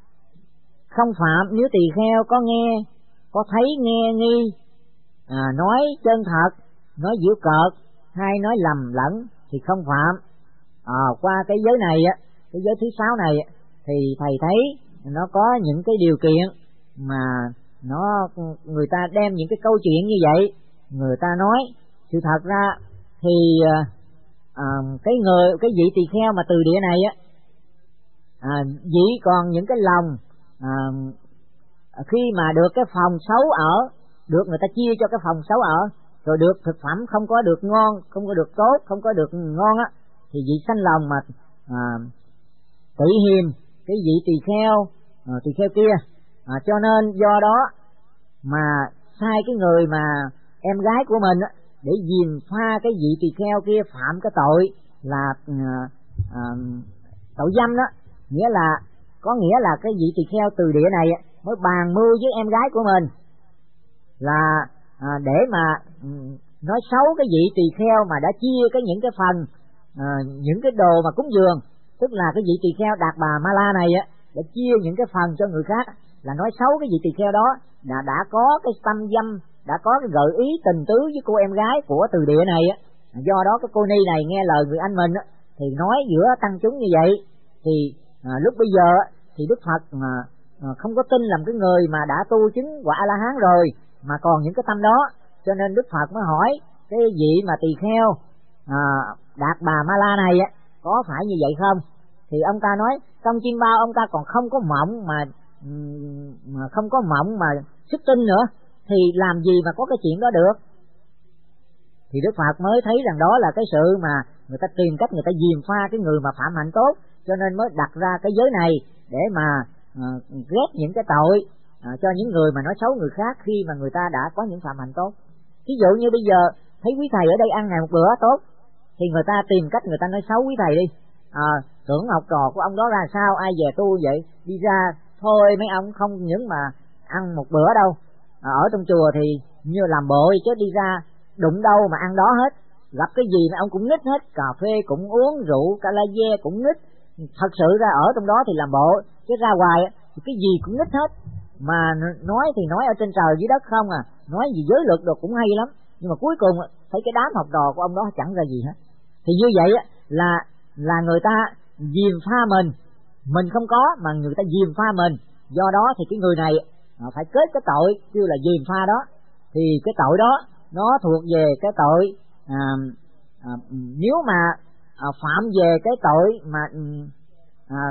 Không phạm nếu tỳ kheo có nghe, có thấy nghe nghi, à, nói chân thật, nói giễu cợt hay nói lầm lẫn thì không phạm. À, qua cái giới này á, cái giới thứ sáu này thì thầy thấy nó có những cái điều kiện mà nó người ta đem những cái câu chuyện như vậy, người ta nói sự thật ra thì à, cái người cái vị tỳ kheo mà từ địa này á, à, vị còn những cái lòng à, khi mà được cái phòng xấu ở, được người ta chia cho cái phòng xấu ở, rồi được thực phẩm không có được ngon, không có được tốt, không có được ngon á, thì vị sanh lòng mà à, tị hiềm cái vị tỳ kheo à, tỳ kheo kia, à, cho nên do đó mà sai cái người mà em gái của mình á, để dìm pha cái vị tỳ kheo kia phạm cái tội là à, à, tội dâm đó. Nghĩa là có nghĩa là cái vị tỳ kheo từ địa này mới bàn mưu với em gái của mình là à, để mà um, nói xấu cái vị tỳ kheo mà đã chia cái những cái phần à, những cái đồ mà cúng dường, tức là cái vị tỳ kheo Đạt Bà Ma La này á, đã chia những cái phần cho người khác, là nói xấu cái vị tỳ kheo đó đã đã có cái tâm dâm, đã có cái gợi ý tình tứ với cô em gái của từ địa này á. Do đó cái cô ni này nghe lời người anh mình á, thì nói giữa tăng chúng như vậy, thì à, lúc bây giờ thì Đức Phật mà à, không có tin làm cái người mà đã tu chứng quả A La Hán rồi mà còn những cái tâm đó, cho nên Đức Phật mới hỏi cái vị mà tỳ kheo à, Đạt Bà Ma La này á, có phải như vậy không? Thì ông ta nói trong chim bao ông ta còn không có mộng mà, mà không có mộng mà sức tin nữa, thì làm gì mà có cái chuyện đó được. Thì Đức Phật mới thấy rằng đó là cái sự mà người ta tìm cách người ta dìm pha cái người mà phạm hạnh tốt, cho nên mới đặt ra cái giới này để mà uh, ghét những cái tội uh, cho những người mà nói xấu người khác khi mà người ta đã có những phạm hạnh tốt. Ví dụ như bây giờ thấy quý thầy ở đây ăn ngày một bữa tốt, thì người ta tìm cách người ta nói xấu quý thầy đi, à, tưởng học trò của ông đó ra sao, ai về tu vậy, đi ra thôi mấy ông không những mà ăn một bữa đâu, à, ở trong chùa thì như làm bộ chứ đi ra đụng đâu mà ăn đó hết, gặp cái gì mà ông cũng nít hết, cà phê cũng uống, rượu cà la ve cũng nít. Thật sự ra ở trong đó thì làm bộ, chứ ra ngoài thì cái gì cũng nít hết, mà nói thì nói ở trên trời dưới đất không à, nói gì giới luật đồ cũng hay lắm, nhưng mà cuối cùng thấy cái đám học trò của ông đó chẳng ra gì hết. Thì như vậy là là người ta dìm pha mình, mình không có mà người ta dìm pha mình, do đó thì cái người này phải kết cái tội kêu là dìm pha đó. Thì cái tội đó nó thuộc về cái tội à, à, nếu mà à, phạm về cái tội mà à,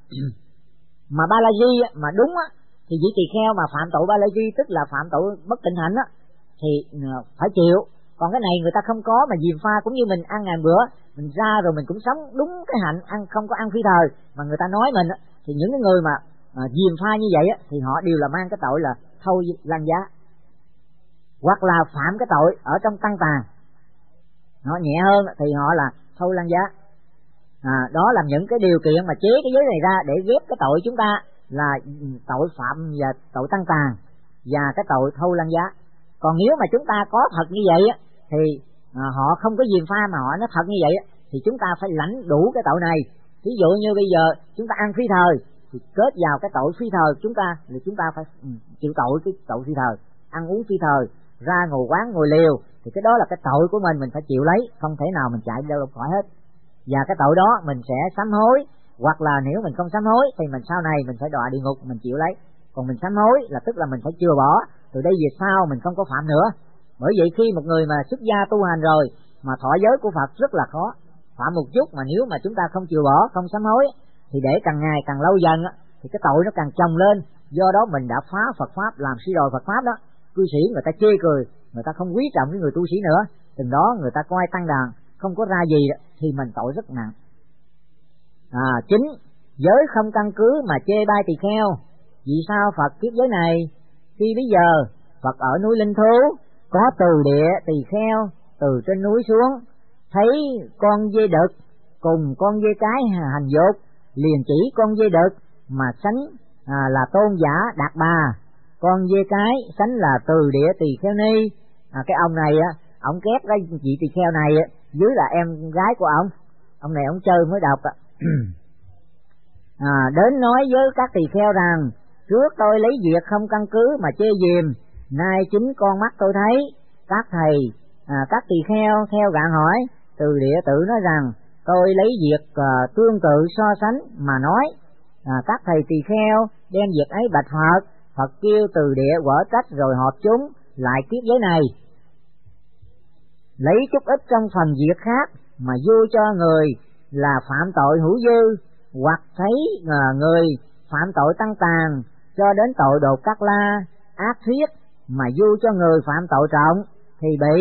mà ba la di mà đúng á, thì vị tỳ kheo mà phạm tội ba la di tức là phạm tội bất tịnh hạnh á, thì phải chịu. Còn cái này người ta không có mà dìm pha, cũng như mình ăn ngàn bữa, mình ra rồi mình cũng sống đúng cái hạnh ăn, không có ăn phi thời mà người ta nói mình á, thì những cái người mà à, dìm pha như vậy á, thì họ đều là mang cái tội là thâu lan giá, hoặc là phạm cái tội ở trong tăng tàn, nó nhẹ hơn thì họ là thâu lan giá. À, đó là những cái điều kiện mà chế cái giới này ra để ghép cái tội chúng ta là tội phạm và tội tăng tàn và cái tội thâu lan giá. Còn nếu mà chúng ta có thật như vậy á, thì à, họ không có dìm pha mà họ nói thật như vậy á, thì chúng ta phải lãnh đủ cái tội này. Ví dụ như bây giờ chúng ta ăn phi thời thì kết vào cái tội phi thời chúng ta, thì chúng ta phải ừ, chịu tội cái tội phi thời, ăn uống phi thời, ra ngồi quán ngồi liều, thì cái đó là cái tội của mình, mình phải chịu lấy, không thể nào mình chạy đâu khỏi hết. Và cái tội đó mình sẽ sám hối, hoặc là nếu mình không sám hối thì mình sau này mình phải đọa địa ngục, mình chịu lấy. Còn mình sám hối là tức là mình phải chừa bỏ, từ đây về sau mình không có phạm nữa. Bởi vậy khi một người mà xuất gia tu hành rồi mà thọ giới của Phật rất là khó, phạm một chút mà nếu mà chúng ta không chừa bỏ, không sám hối thì để càng ngày càng lâu dần thì cái tội nó càng chồng lên. Do đó mình đã phá Phật pháp, làm suy đồi Phật pháp đó. Cư sĩ người ta chê cười, người ta không quý trọng cái người tu sĩ nữa, từng đó người ta coi tăng đoàn không có ra gì thì mình tội rất nặng. À, chính giới không căn cứ mà chê bai tỳ kheo. Vì sao Phật kiếp giới này khi bây giờ Phật ở núi Linh Thú, có từ địa tỳ kheo từ trên núi xuống, thấy con dê đực cùng con dê cái hành dục, liền chỉ con dê đực mà sánh à, là tôn giả Đạt Bà, con dê cái sánh là từ địa tỳ kheo ni. À, cái ông này á, ông kép cái chị tỳ kheo này dưới là em gái của ông, ông này ông chơi mới đọc. À, đến nói với các tỳ kheo rằng trước tôi lấy việc không căn cứ mà chê diềm, nay chính con mắt tôi thấy. Các thầy à, các tỳ kheo theo gạn hỏi, từ địa tự nói rằng tôi lấy việc à, tương tự so sánh mà nói. À, các thầy tỳ kheo đem việc ấy bạch Phật. Phật kêu từ địa quở trách rồi họp chúng lại kiếp giới này, lấy chút ít trong phần việc khác mà vui cho người là phạm tội hữu dư, hoặc thấy à, người phạm tội tăng tàn cho đến tội đột cát la ác thuyết mà vui cho người phạm tội trọng thì bị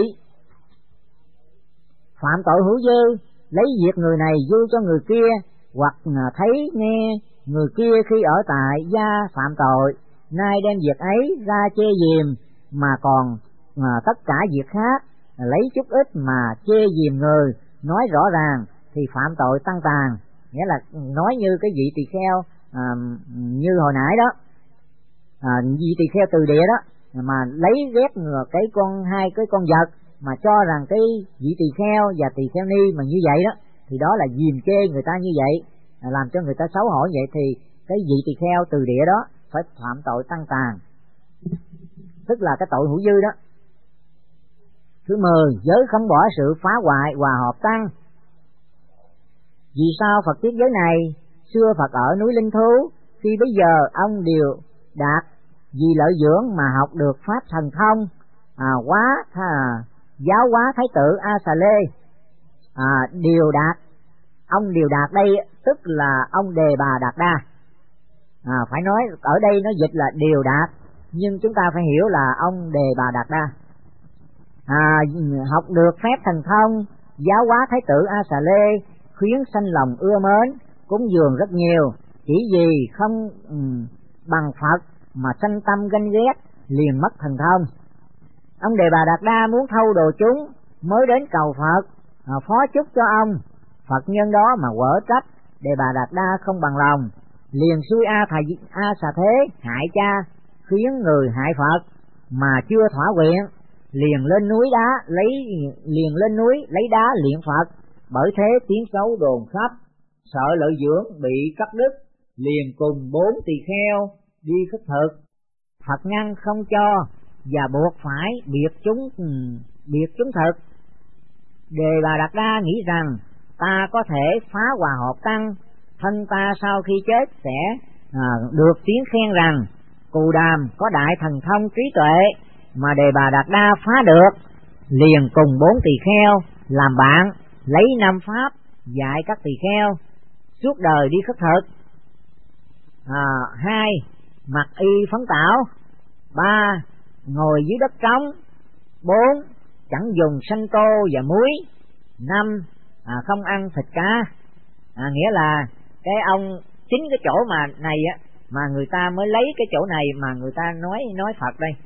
phạm tội hữu dư, lấy việc người này vui cho người kia, hoặc thấy nghe người kia khi ở tại gia phạm tội, nay đem việc ấy ra chê diềm mà còn à, tất cả việc khác lấy chút ít mà chê diềm người, nói rõ ràng thì phạm tội tăng tàn. Nghĩa là nói như cái vị tỳ kheo à, như hồi nãy đó, à, vị tỳ kheo từ địa đó mà lấy ghét cái con hai cái con vật mà cho rằng cái vị tỳ kheo và tỳ kheo ni mà như vậy đó, thì đó là diềm kê người ta như vậy, làm cho người ta xấu hổ vậy, thì cái vị tỳ kheo từ địa đó phải phạm tội tăng tàn, tức là cái tội hữu dư đó. Thứ mười, giới không bỏ sự phá hoại hòa hợp tăng. Vì sao Phật thuyết giới này? Xưa Phật ở núi Linh Thú, khi bây giờ ông đều đạt vì lợi dưỡng mà học được pháp thần thông, à, quá à, giáo hóa thái tử A Xà Lê. À, điều đạt, ông điều đạt đây tức là ông Đề Bà Đạt Đa. À, phải nói ở đây nó dịch là điều đạt, nhưng chúng ta phải hiểu là ông Đề Bà Đạt Đa. À, học được phép thần thông, giáo hóa thái tử A Xà Lê, khuyến sanh lòng ưa mến, cúng dường rất nhiều, chỉ vì không um, bằng Phật mà sanh tâm ganh ghét, liền mất thần thông. Ông Đề Bà Đạt Đa muốn thâu đồ chúng, mới đến cầu Phật à, phó chúc cho ông. Phật nhân đó mà quở trách, Đề Bà Đạt Đa không bằng lòng, liền xui A thầy A Xà Thế hại cha, khiến người hại Phật mà chưa thỏa nguyện, liền lên núi đá lấy liền lên núi lấy đá luyện Phật. Bởi thế tiếng xấu đồn khắp, sợ lợi dưỡng bị cắt đứt, liền cùng bốn tỳ kheo đi khất thực. Phật ngăn không cho và buộc phải biệt chúng biệt chúng thực. Đề Bà Đạt Đa nghĩ rằng ta có thể phá hòa hợp tăng, thân ta sau khi chết sẽ à, được tiếng khen rằng Cù Đàm có đại thần thông trí tuệ, mà Đề Bà Đạt Đa phá được, liền cùng bốn tỳ kheo làm bạn, lấy năm pháp dạy các tỳ kheo suốt đời đi khất thực. À, hai, mặc y phấn tảo. Ba, ngồi dưới đất trống. Bốn, chẳng dùng sanh tô và muối. Năm, à, không ăn thịt cá. À, nghĩa là cái ông chính cái chỗ mà này á mà người ta mới lấy cái chỗ này mà người ta nói nói Phật đây.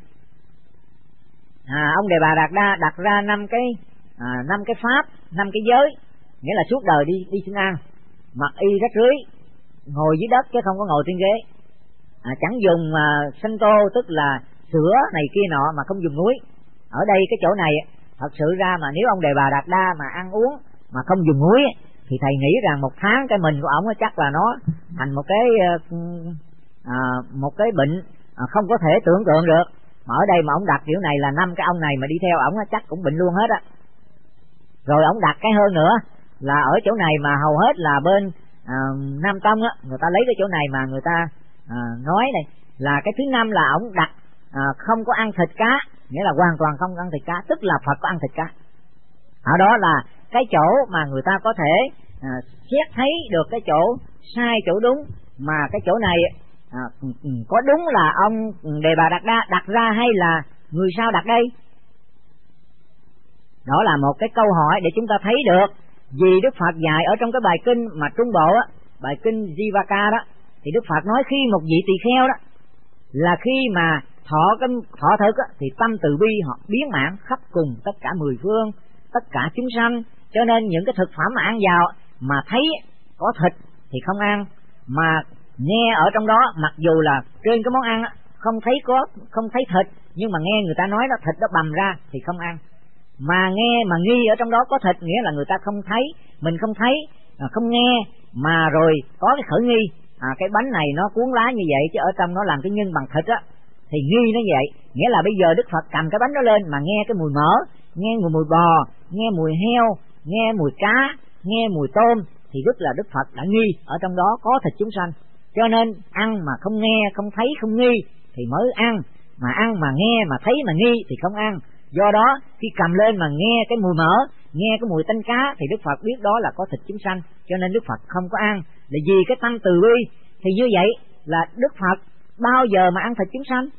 À, ông Đề Bà Đạt Đa đặt ra năm cái à, năm cái pháp, năm cái giới, nghĩa là suốt đời đi đi xin ăn, mặc y rách rưới, ngồi dưới đất chứ không có ngồi trên ghế. À, chẳng dùng à, sanh tô tức là sữa này kia nọ mà không dùng muối. Ở đây cái chỗ này thật sự ra mà nếu ông Đề Bà Đạt Đa mà ăn uống mà không dùng muối thì thầy nghĩ rằng một tháng cái mình của ổng chắc là nó thành một cái à, một cái bệnh à, không có thể tưởng tượng được. Mà ở đây mà ổng đặt kiểu này là năm cái ông này mà đi theo ổng chắc cũng bệnh luôn hết á. Rồi ổng đặt cái hơn nữa là ở chỗ này mà hầu hết là bên à, Nam Tông á, người ta lấy cái chỗ này mà người ta à, nói này là cái thứ năm là ổng đặt à, không có ăn thịt cá, nghĩa là hoàn toàn không ăn thịt cá, tức là Phật có ăn thịt cá. Ở đó là cái chỗ mà người ta có thể à, xét thấy được cái chỗ sai chỗ đúng, mà cái chỗ này à, có đúng là ông Đề Bà Đạt Đa đặt ra hay là người sao đặt đây? Đó là một cái câu hỏi để chúng ta thấy được, vì Đức Phật dạy ở trong cái bài kinh mà Trung Bộ á, bài kinh Jivaka đó, thì Đức Phật nói khi một vị tỳ kheo đó là khi mà thọ cái thọ thực á, thì tâm từ bi họ biến mãn khắp cùng tất cả mười phương, tất cả chúng sanh. Cho nên những cái thực phẩm mà ăn vào mà thấy có thịt thì không ăn, mà nghe ở trong đó mặc dù là trên cái món ăn á, không thấy có không thấy thịt, nhưng mà nghe người ta nói đó thịt đó bầm ra thì không ăn. Mà nghe mà nghi ở trong đó có thịt, nghĩa là người ta không thấy, mình không thấy, không nghe, mà rồi có cái khởi nghi, à cái bánh này nó cuốn lá như vậy chứ ở trong nó làm cái nhân bằng thịt á, thì nghi nó vậy. Nghĩa là bây giờ Đức Phật cầm cái bánh đó lên mà nghe cái mùi mỡ, nghe mùi mùi bò, nghe mùi heo, nghe mùi cá, nghe mùi tôm, thì tức là Đức Phật đã nghi ở trong đó có thịt chúng sanh. Cho nên ăn mà không nghe, không thấy, không nghi thì mới ăn, mà ăn mà nghe mà thấy mà nghi thì không ăn. Do đó khi cầm lên mà nghe cái mùi mỡ, nghe cái mùi tanh cá thì Đức Phật biết đó là có thịt chúng sanh, cho nên Đức Phật không có ăn. Là vì cái tâm từ bi. Thì như vậy là Đức Phật bao giờ mà ăn thịt chúng sanh?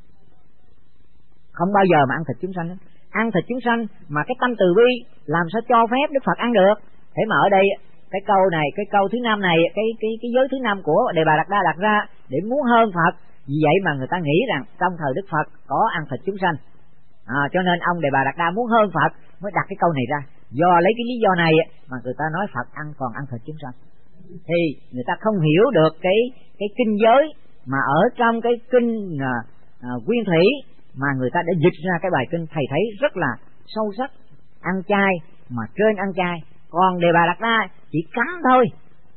Không bao giờ mà ăn thịt chúng sanh. Ăn thịt chúng sanh mà cái tâm từ bi làm sao cho phép Đức Phật ăn được? Thế mà ở đây cái câu này, cái câu thứ năm này, cái cái cái giới thứ năm của Đề Bà Đạt Đa đặt ra để muốn hơn Phật. Vì vậy mà người ta nghĩ rằng trong thời Đức Phật có ăn thịt chúng sanh. À, cho nên ông Đề Bà Đạt Đa muốn hơn Phật mới đặt cái câu này ra. Do lấy cái lý do này mà người ta nói Phật ăn còn ăn thịt chúng sanh. Thì người ta không hiểu được cái cái kinh giới mà ở trong cái kinh à, à, Nguyên Thủy mà người ta đã dịch ra cái bài kinh, thầy thấy rất là sâu sắc. Ăn chay mà trên ăn chay, còn Đề Bà Đạt Đa chỉ cấm thôi,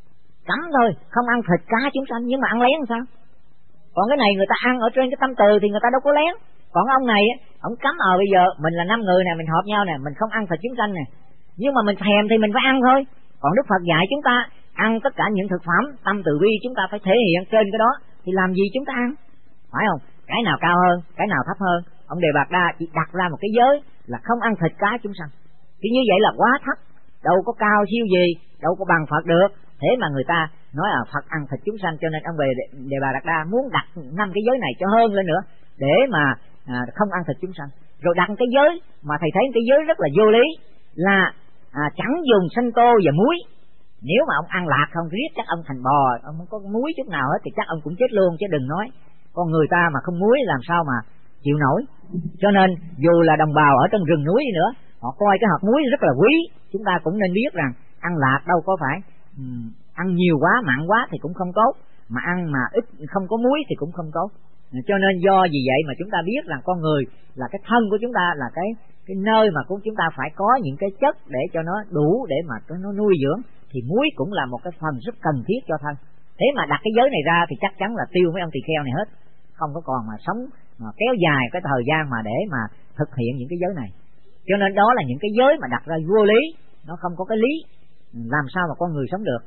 cấm thôi, không ăn thịt cá chúng sanh, nhưng mà ăn lén sao? Còn cái này người ta ăn ở trên cái tâm từ thì người ta đâu có lén. Còn ông này ông cấm ờ bây giờ mình là năm người nè, mình họp nhau nè, mình không ăn thịt chúng sanh nè, nhưng mà mình thèm thì mình phải ăn thôi. Còn Đức Phật dạy chúng ta ăn tất cả những thực phẩm, tâm từ bi chúng ta phải thể hiện trên cái đó, thì làm gì chúng ta ăn, phải không? Cái nào cao hơn, cái nào thấp hơn? Ông Đề Bà Đạt Đa chỉ đặt ra một cái giới là không ăn thịt cá chúng sanh. Thì như vậy là quá thấp, đâu có cao siêu gì, đâu có bằng Phật được. Thế mà người ta nói là Phật ăn thịt chúng sanh, cho nên ông Đề, Đề Bà Đạt Đa muốn đặt năm cái giới này cho hơn lên nữa, để mà à, không ăn thịt chúng sanh. Rồi đặt cái giới mà thầy thấy cái giới rất là vô lý, là à, chẳng dùng sinh tô và muối. Nếu mà ông ăn lạc không riết chắc ông thành bò, ông không có muối chút nào hết thì chắc ông cũng chết luôn, chứ đừng nói con người ta mà không muối làm sao mà chịu nổi. Cho nên dù là đồng bào ở trong rừng núi đi nữa, họ coi cái hạt muối rất là quý. Chúng ta cũng nên biết rằng ăn lạc đâu có phải um, ăn nhiều quá, mặn quá thì cũng không tốt, mà ăn mà ít không có muối thì cũng không tốt. Cho nên do vì vậy mà chúng ta biết rằng con người là cái thân của chúng ta, là cái cái nơi mà của chúng ta phải có những cái chất để cho nó đủ để mà nó nuôi dưỡng, thì muối cũng là một cái phần rất cần thiết cho thân. Thế mà đặt cái giới này ra thì chắc chắn là tiêu mấy ông tỳ kheo này hết, không có còn mà sống mà kéo dài cái thời gian mà để mà thực hiện những cái giới này. Cho nên đó là những cái giới mà đặt ra vô lý, nó không có cái lý, làm sao mà con người sống được.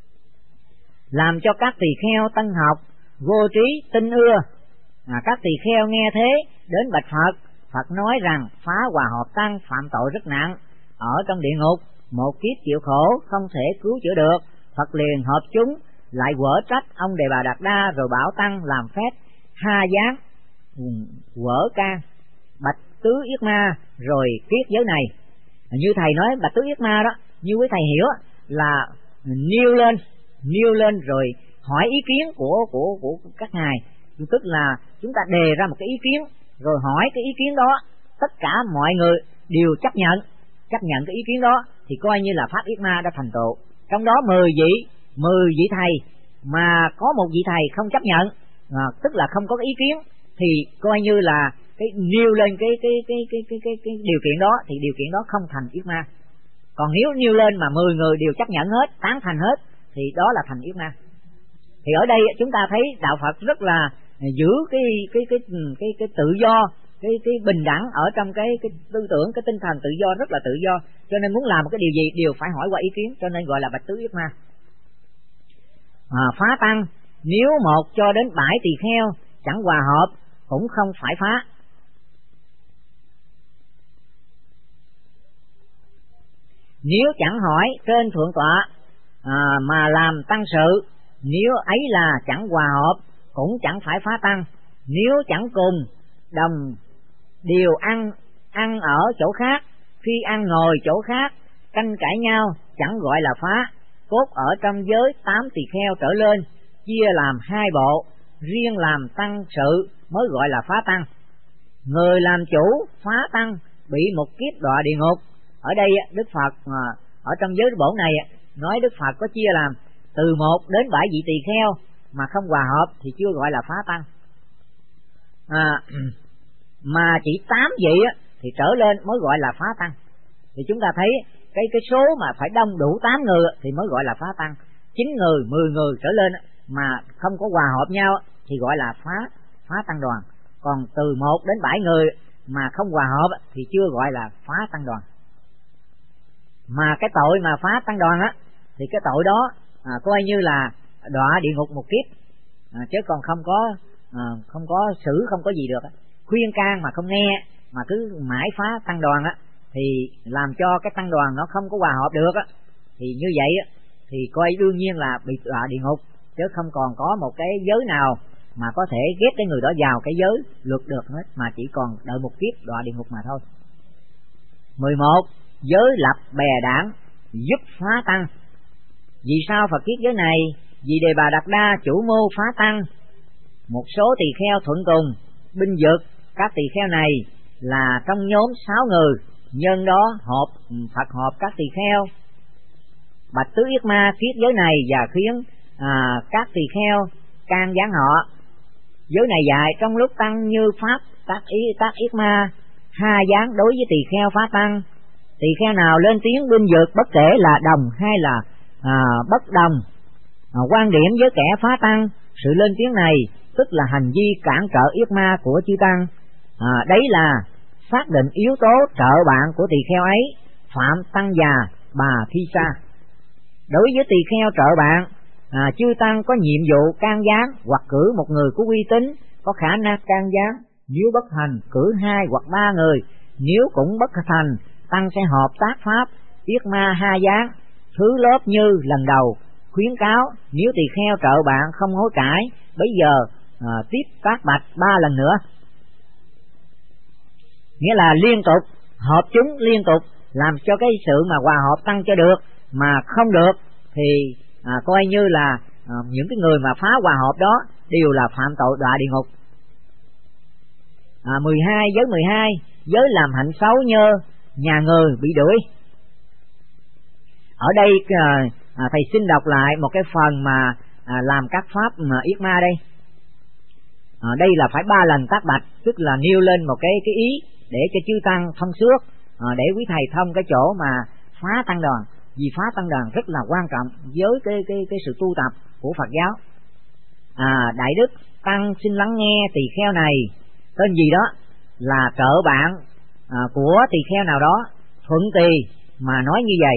Làm cho các tỳ kheo tân học vô trí tinh ưa. À, các tỳ kheo nghe thế đến bạch Phật. Phật nói rằng phá hòa hợp tăng phạm tội rất nặng, ở trong địa ngục một kiếp chịu khổ, không thể cứu chữa được. Phật liền hợp chúng lại quở trách ông Đề Bà Đạt Đa, rồi bảo tăng làm phép ha gián quở can bạch tứ yết ma rồi kiết giới này. Như thầy nói bạch tứ yết ma đó, như quý thầy hiểu là nêu lên nêu lên rồi hỏi ý kiến của của của các ngài, tức là chúng ta đề ra một cái ý kiến rồi hỏi cái ý kiến đó, tất cả mọi người đều chấp nhận chấp nhận cái ý kiến đó thì coi như là pháp yết ma đã thành tựu. Trong đó mười vị mười vị thầy mà có một vị thầy không chấp nhận, à, tức là không có cái ý kiến, thì coi như là cái nêu lên cái cái cái cái cái cái, cái điều kiện đó thì điều kiện đó không thành yết ma. Còn nếu nêu lên mà mười người đều chấp nhận hết, tán thành hết thì đó là thành yết ma. Thì ở đây chúng ta thấy đạo Phật rất là giữ cái cái cái cái cái, cái tự do, cái cái bình đẳng ở trong cái cái tư tưởng, cái tinh thần tự do, rất là tự do. Cho nên muốn làm một cái điều gì đều phải hỏi qua ý kiến, cho nên gọi là bạch tứ yết ma. À, phá tăng, nếu một cho đến bảy tỳ kheo chẳng hòa hợp cũng không phải phá. Nếu chẳng hỏi trên thượng tọa à, mà làm tăng sự, nếu ấy là chẳng hòa hợp cũng chẳng phải phá tăng. Nếu chẳng cùng đồng điều ăn ăn ở chỗ khác, khi ăn ngồi chỗ khác, tranh cãi nhau chẳng gọi là phá. Cốt ở trong giới tám tỳ kheo trở lên, chia làm hai bộ, riêng làm tăng sự mới gọi là phá tăng. Người làm chủ phá tăng bị một kiếp đọa địa ngục. Ở đây Đức Phật ở trong giới bổ này nói Đức Phật có chia làm từ một đến bảy vị tỳ kheo mà không hòa hợp thì chưa gọi là phá tăng. À, mà chỉ tám vị thì trở lên mới gọi là phá tăng. Thì chúng ta thấy cái cái số mà phải đông đủ tám người thì mới gọi là phá tăng. Chín người, mười người trở lên mà không có hòa hợp nhau thì gọi là phá phá tăng đoàn. Còn từ một đến bảy người mà không hòa hợp thì chưa gọi là phá tăng đoàn. Mà cái tội mà phá tăng đoàn á thì cái tội đó à, coi như là đọa địa ngục một kiếp, à, chứ còn không có à, không có xử, không có gì được. Khuyên can mà không nghe mà cứ mãi phá tăng đoàn á thì làm cho cái tăng đoàn nó không có hòa hợp được á, thì như vậy á thì coi đương nhiên là bị đọa địa ngục, chứ không còn có một cái giới nào mà có thể ghép cái người đó vào cái giới luật được hết, mà chỉ còn đợi một kiếp đọa địa ngục mà thôi. Mười một, giới lập bè đảng giúp phá tăng. Vì sao Phật kiết giới này? Vì Đề Bà Đạt Đa chủ mưu phá tăng, một số tỳ kheo thuận cùng binh vực. Các tỳ kheo này là trong nhóm sáu người, nhân đó họp Phật họp các tỳ kheo. Bạch Tứ Yết Ma kiết giới này và khiến à, các tỳ kheo can gián họ. Giới này dạy trong lúc tăng như pháp tác ý tác Yết Ma ha gián đối với tỳ kheo phá tăng. Tỳ kheo nào lên tiếng binh vực bất kể là đồng hay là à, bất đồng, à, quan điểm với kẻ phá tăng, sự lên tiếng này tức là hành vi cản trở Yết Ma của chư tăng. À, đấy là xác định yếu tố trợ bạn của tỳ kheo ấy phạm tăng già bà thi sa. Đối với tỳ kheo trợ bạn, à, chư tăng có nhiệm vụ can gián hoặc cử một người có uy tín có khả năng can gián. Nếu bất thành cử hai hoặc ba người, nếu cũng bất thành tăng sẽ họp tác pháp Yết Ma ha gián thứ lớp như lần đầu. Khuyến cáo nếu tỳ kheo trợ bạn không hối cải, bây giờ à, tiếp tác bạch ba lần nữa, nghĩa là liên tục hợp chúng liên tục làm cho cái sự mà hòa hợp tăng cho được, mà không được thì à, coi như là à, những cái người mà phá hòa hợp đó đều là phạm tội đọa địa ngục. À, mười hai, giới mười hai, giới làm hạnh xấu nhơ nhà người bị đuổi. Ở đây à, à, thầy xin đọc lại một cái phần mà à, làm các pháp mà Yết Ma đây. À, đây là phải ba lần tác bạch, tức là nêu lên một cái cái ý để cho chư tăng thông suốt, à, để quý thầy thông cái chỗ mà phá tăng đoàn. Vì phá tăng đoàn rất là quan trọng với cái cái cái sự tu tập của Phật giáo. À, đại đức tăng xin lắng nghe tỳ kheo này tên gì đó là trợ bạn à, của tỳ kheo nào đó, thuận tỳ mà nói như vậy.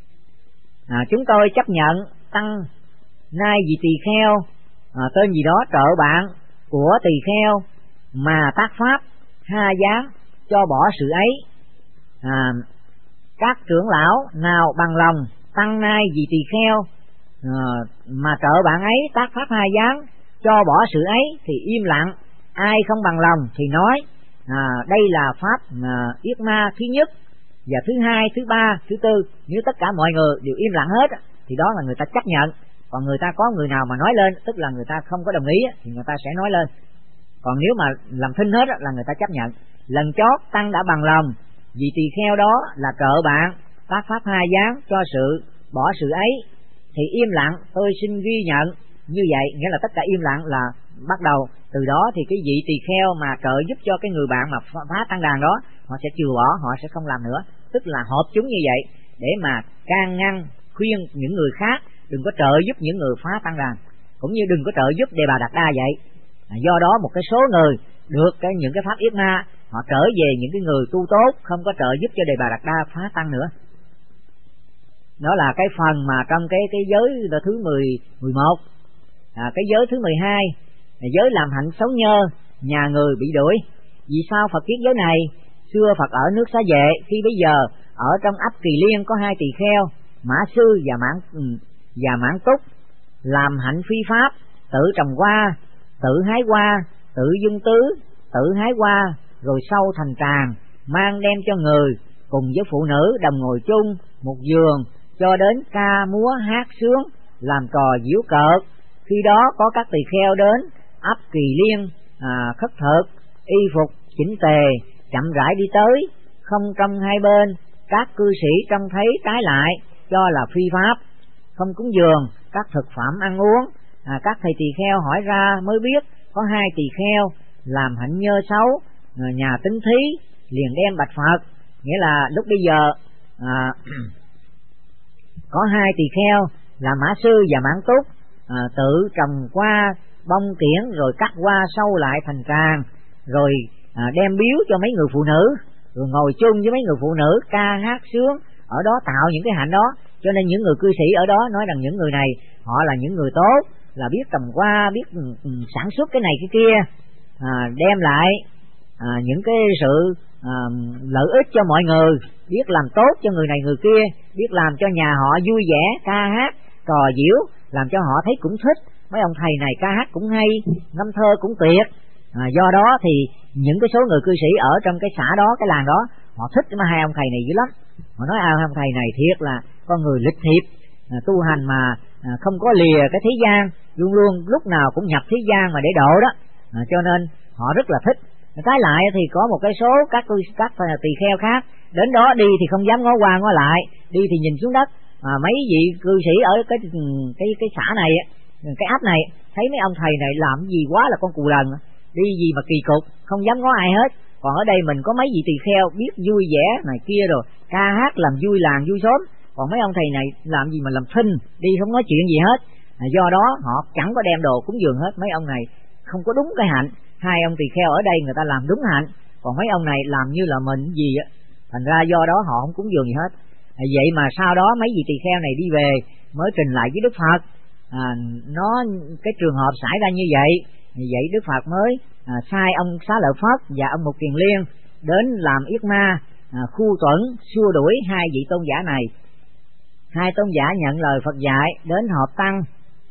À, chúng tôi chấp nhận tăng nay vì tỳ kheo à, tên gì đó trợ bạn của tỳ kheo mà tác pháp ha gián cho bỏ sự ấy. À, các trưởng lão nào bằng lòng tăng nay vì tỳ kheo à, mà trợ bạn ấy tác pháp ha gián cho bỏ sự ấy thì im lặng. Ai không bằng lòng thì nói à, đây là pháp à, Yết Ma thứ nhất và thứ hai, thứ ba, thứ tư. Nếu tất cả mọi người đều im lặng hết thì đó là người ta chấp nhận. Còn người ta có người nào mà nói lên, tức là người ta không có đồng ý thì người ta sẽ nói lên. Còn nếu mà làm thinh hết là người ta chấp nhận. Lần chót tăng đã bằng lòng vì tỳ kheo đó là trợ bạn tác pháp ha gián cho sự bỏ sự ấy thì im lặng. Tôi xin ghi nhận như vậy, nghĩa là tất cả im lặng là bắt đầu từ đó thì cái vị tỳ kheo mà trợ giúp cho cái người bạn mà phá tăng đàn đó, họ sẽ trừ bỏ, họ sẽ không làm nữa. Tức là họp chúng như vậy để mà can ngăn khuyên những người khác đừng có trợ giúp những người phá tăng đàn, cũng như đừng có trợ giúp Đề Bà Đạt Đa vậy. À, do đó một cái số người được cái những cái pháp Yết Ma họ trở về những cái người tu tốt, không có trợ giúp cho Đề Bà Đạt Đa phá tăng nữa. Đó là cái phần mà trong cái cái giới là thứ mười mười một. À, cái giới thứ mười hai, giới làm hạnh xấu nhơ nhà người bị đuổi. Vì sao Phật kiết giới này? Xưa Phật ở nước Xá Vệ, khi bây giờ ở trong ấp Kỳ Liên có hai tỳ kheo Mã Sư và Mãn và Mãn Túc làm hạnh phi pháp, tự trồng hoa, tự hái hoa, tự dung tứ, tự hái hoa rồi sâu thành tràng, mang đem cho người cùng với phụ nữ đồng ngồi chung một giường, cho đến ca múa hát sướng, làm trò giễu cợt. Khi đó có các tỳ kheo đến ắp kỳ liên, à, khất thực, y phục chỉnh tề, chậm rãi đi tới, không trong hai bên. Các cư sĩ trông thấy trái lại, cho là phi pháp, không cúng dường các thực phẩm ăn uống. À, các thầy tỳ kheo hỏi ra mới biết có hai tỳ kheo làm hạnh nhơ xấu, nhà tính thí, liền đem bạch Phật. Nghĩa là lúc bây giờ à, có hai tỳ kheo là Mã Sư và Mãn Túc, à, tự trồng qua bông kiển rồi cắt qua sâu lại thành tràng, rồi à, đem biếu cho mấy người phụ nữ, rồi ngồi chung với mấy người phụ nữ ca hát sướng, ở đó tạo những cái hạnh đó. Cho nên những người cư sĩ ở đó nói rằng những người này họ là những người tốt, là biết trồng qua, biết um, sản xuất cái này cái kia, à, đem lại à, những cái sự à, lợi ích cho mọi người, biết làm tốt cho người này người kia, biết làm cho nhà họ vui vẻ, ca hát trò diễu, làm cho họ thấy cũng thích. Mấy ông thầy này ca hát cũng hay, ngâm thơ cũng tuyệt. À, do đó thì những cái số người cư sĩ ở trong cái xã đó, cái làng đó, họ thích mà hai ông thầy này dữ lắm. Họ nói à, ông thầy này thiệt là con người lịch thiệp, à, tu hành mà à, không có lìa cái thế gian, luôn luôn lúc nào cũng nhập thế gian mà để độ đó. À, cho nên họ rất là thích. Trái lại thì có một cái số các các tỳ kheo khác đến đó đi thì không dám ngó qua ngó lại, đi thì nhìn xuống đất. À, mấy vị cư sĩ ở cái cái cái xã này, cái ấp này, thấy mấy ông thầy này làm gì quá là con cù lần, đi gì mà kỳ cục, không dám ngó ai hết. Còn ở đây mình có mấy vị tỳ kheo biết vui vẻ này kia rồi ca hát làm vui làng vui xóm, còn mấy ông thầy này làm gì mà làm thinh, đi không nói chuyện gì hết. À, do đó họ chẳng có đem đồ cúng dường hết. Mấy ông này không có đúng cái hạnh. Hai ông tỳ kheo ở đây người ta làm đúng hạnh, còn mấy ông này làm như là mình gì á, thành ra do đó họ không cúng dường gì hết. À, vậy mà sau đó mấy vị tỳ kheo này đi về mới trình lại với Đức Phật. À, nó cái trường hợp xảy ra như vậy, vậy Đức Phật mới à, sai ông Xá Lợi Phất và ông Mục Kiền Liên đến làm yết ma, à, khu tuẫn xua đuổi hai vị tôn giả này. Hai tôn giả nhận lời Phật dạy đến họp tăng,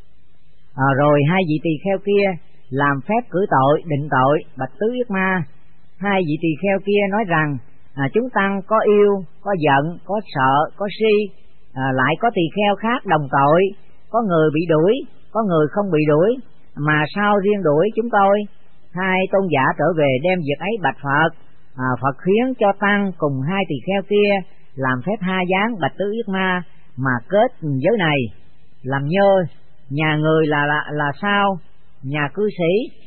à, rồi hai vị tỳ kheo kia làm phép cử tội định tội bạch tứ yết ma. Hai vị tỳ kheo kia nói rằng à, chúng tăng có yêu, có giận, có sợ, có si, à, lại có tỳ kheo khác đồng tội, có người bị đuổi, có người không bị đuổi, mà sao riêng đuổi chúng tôi? Hai tôn giả trở về đem việc ấy bạch Phật. À, Phật khiến cho tăng cùng hai tỳ kheo kia làm phép ha giáng bạch tứ yết ma, mà kết giới này làm nhơ. Nhà người là là, là sao? Nhà cư sĩ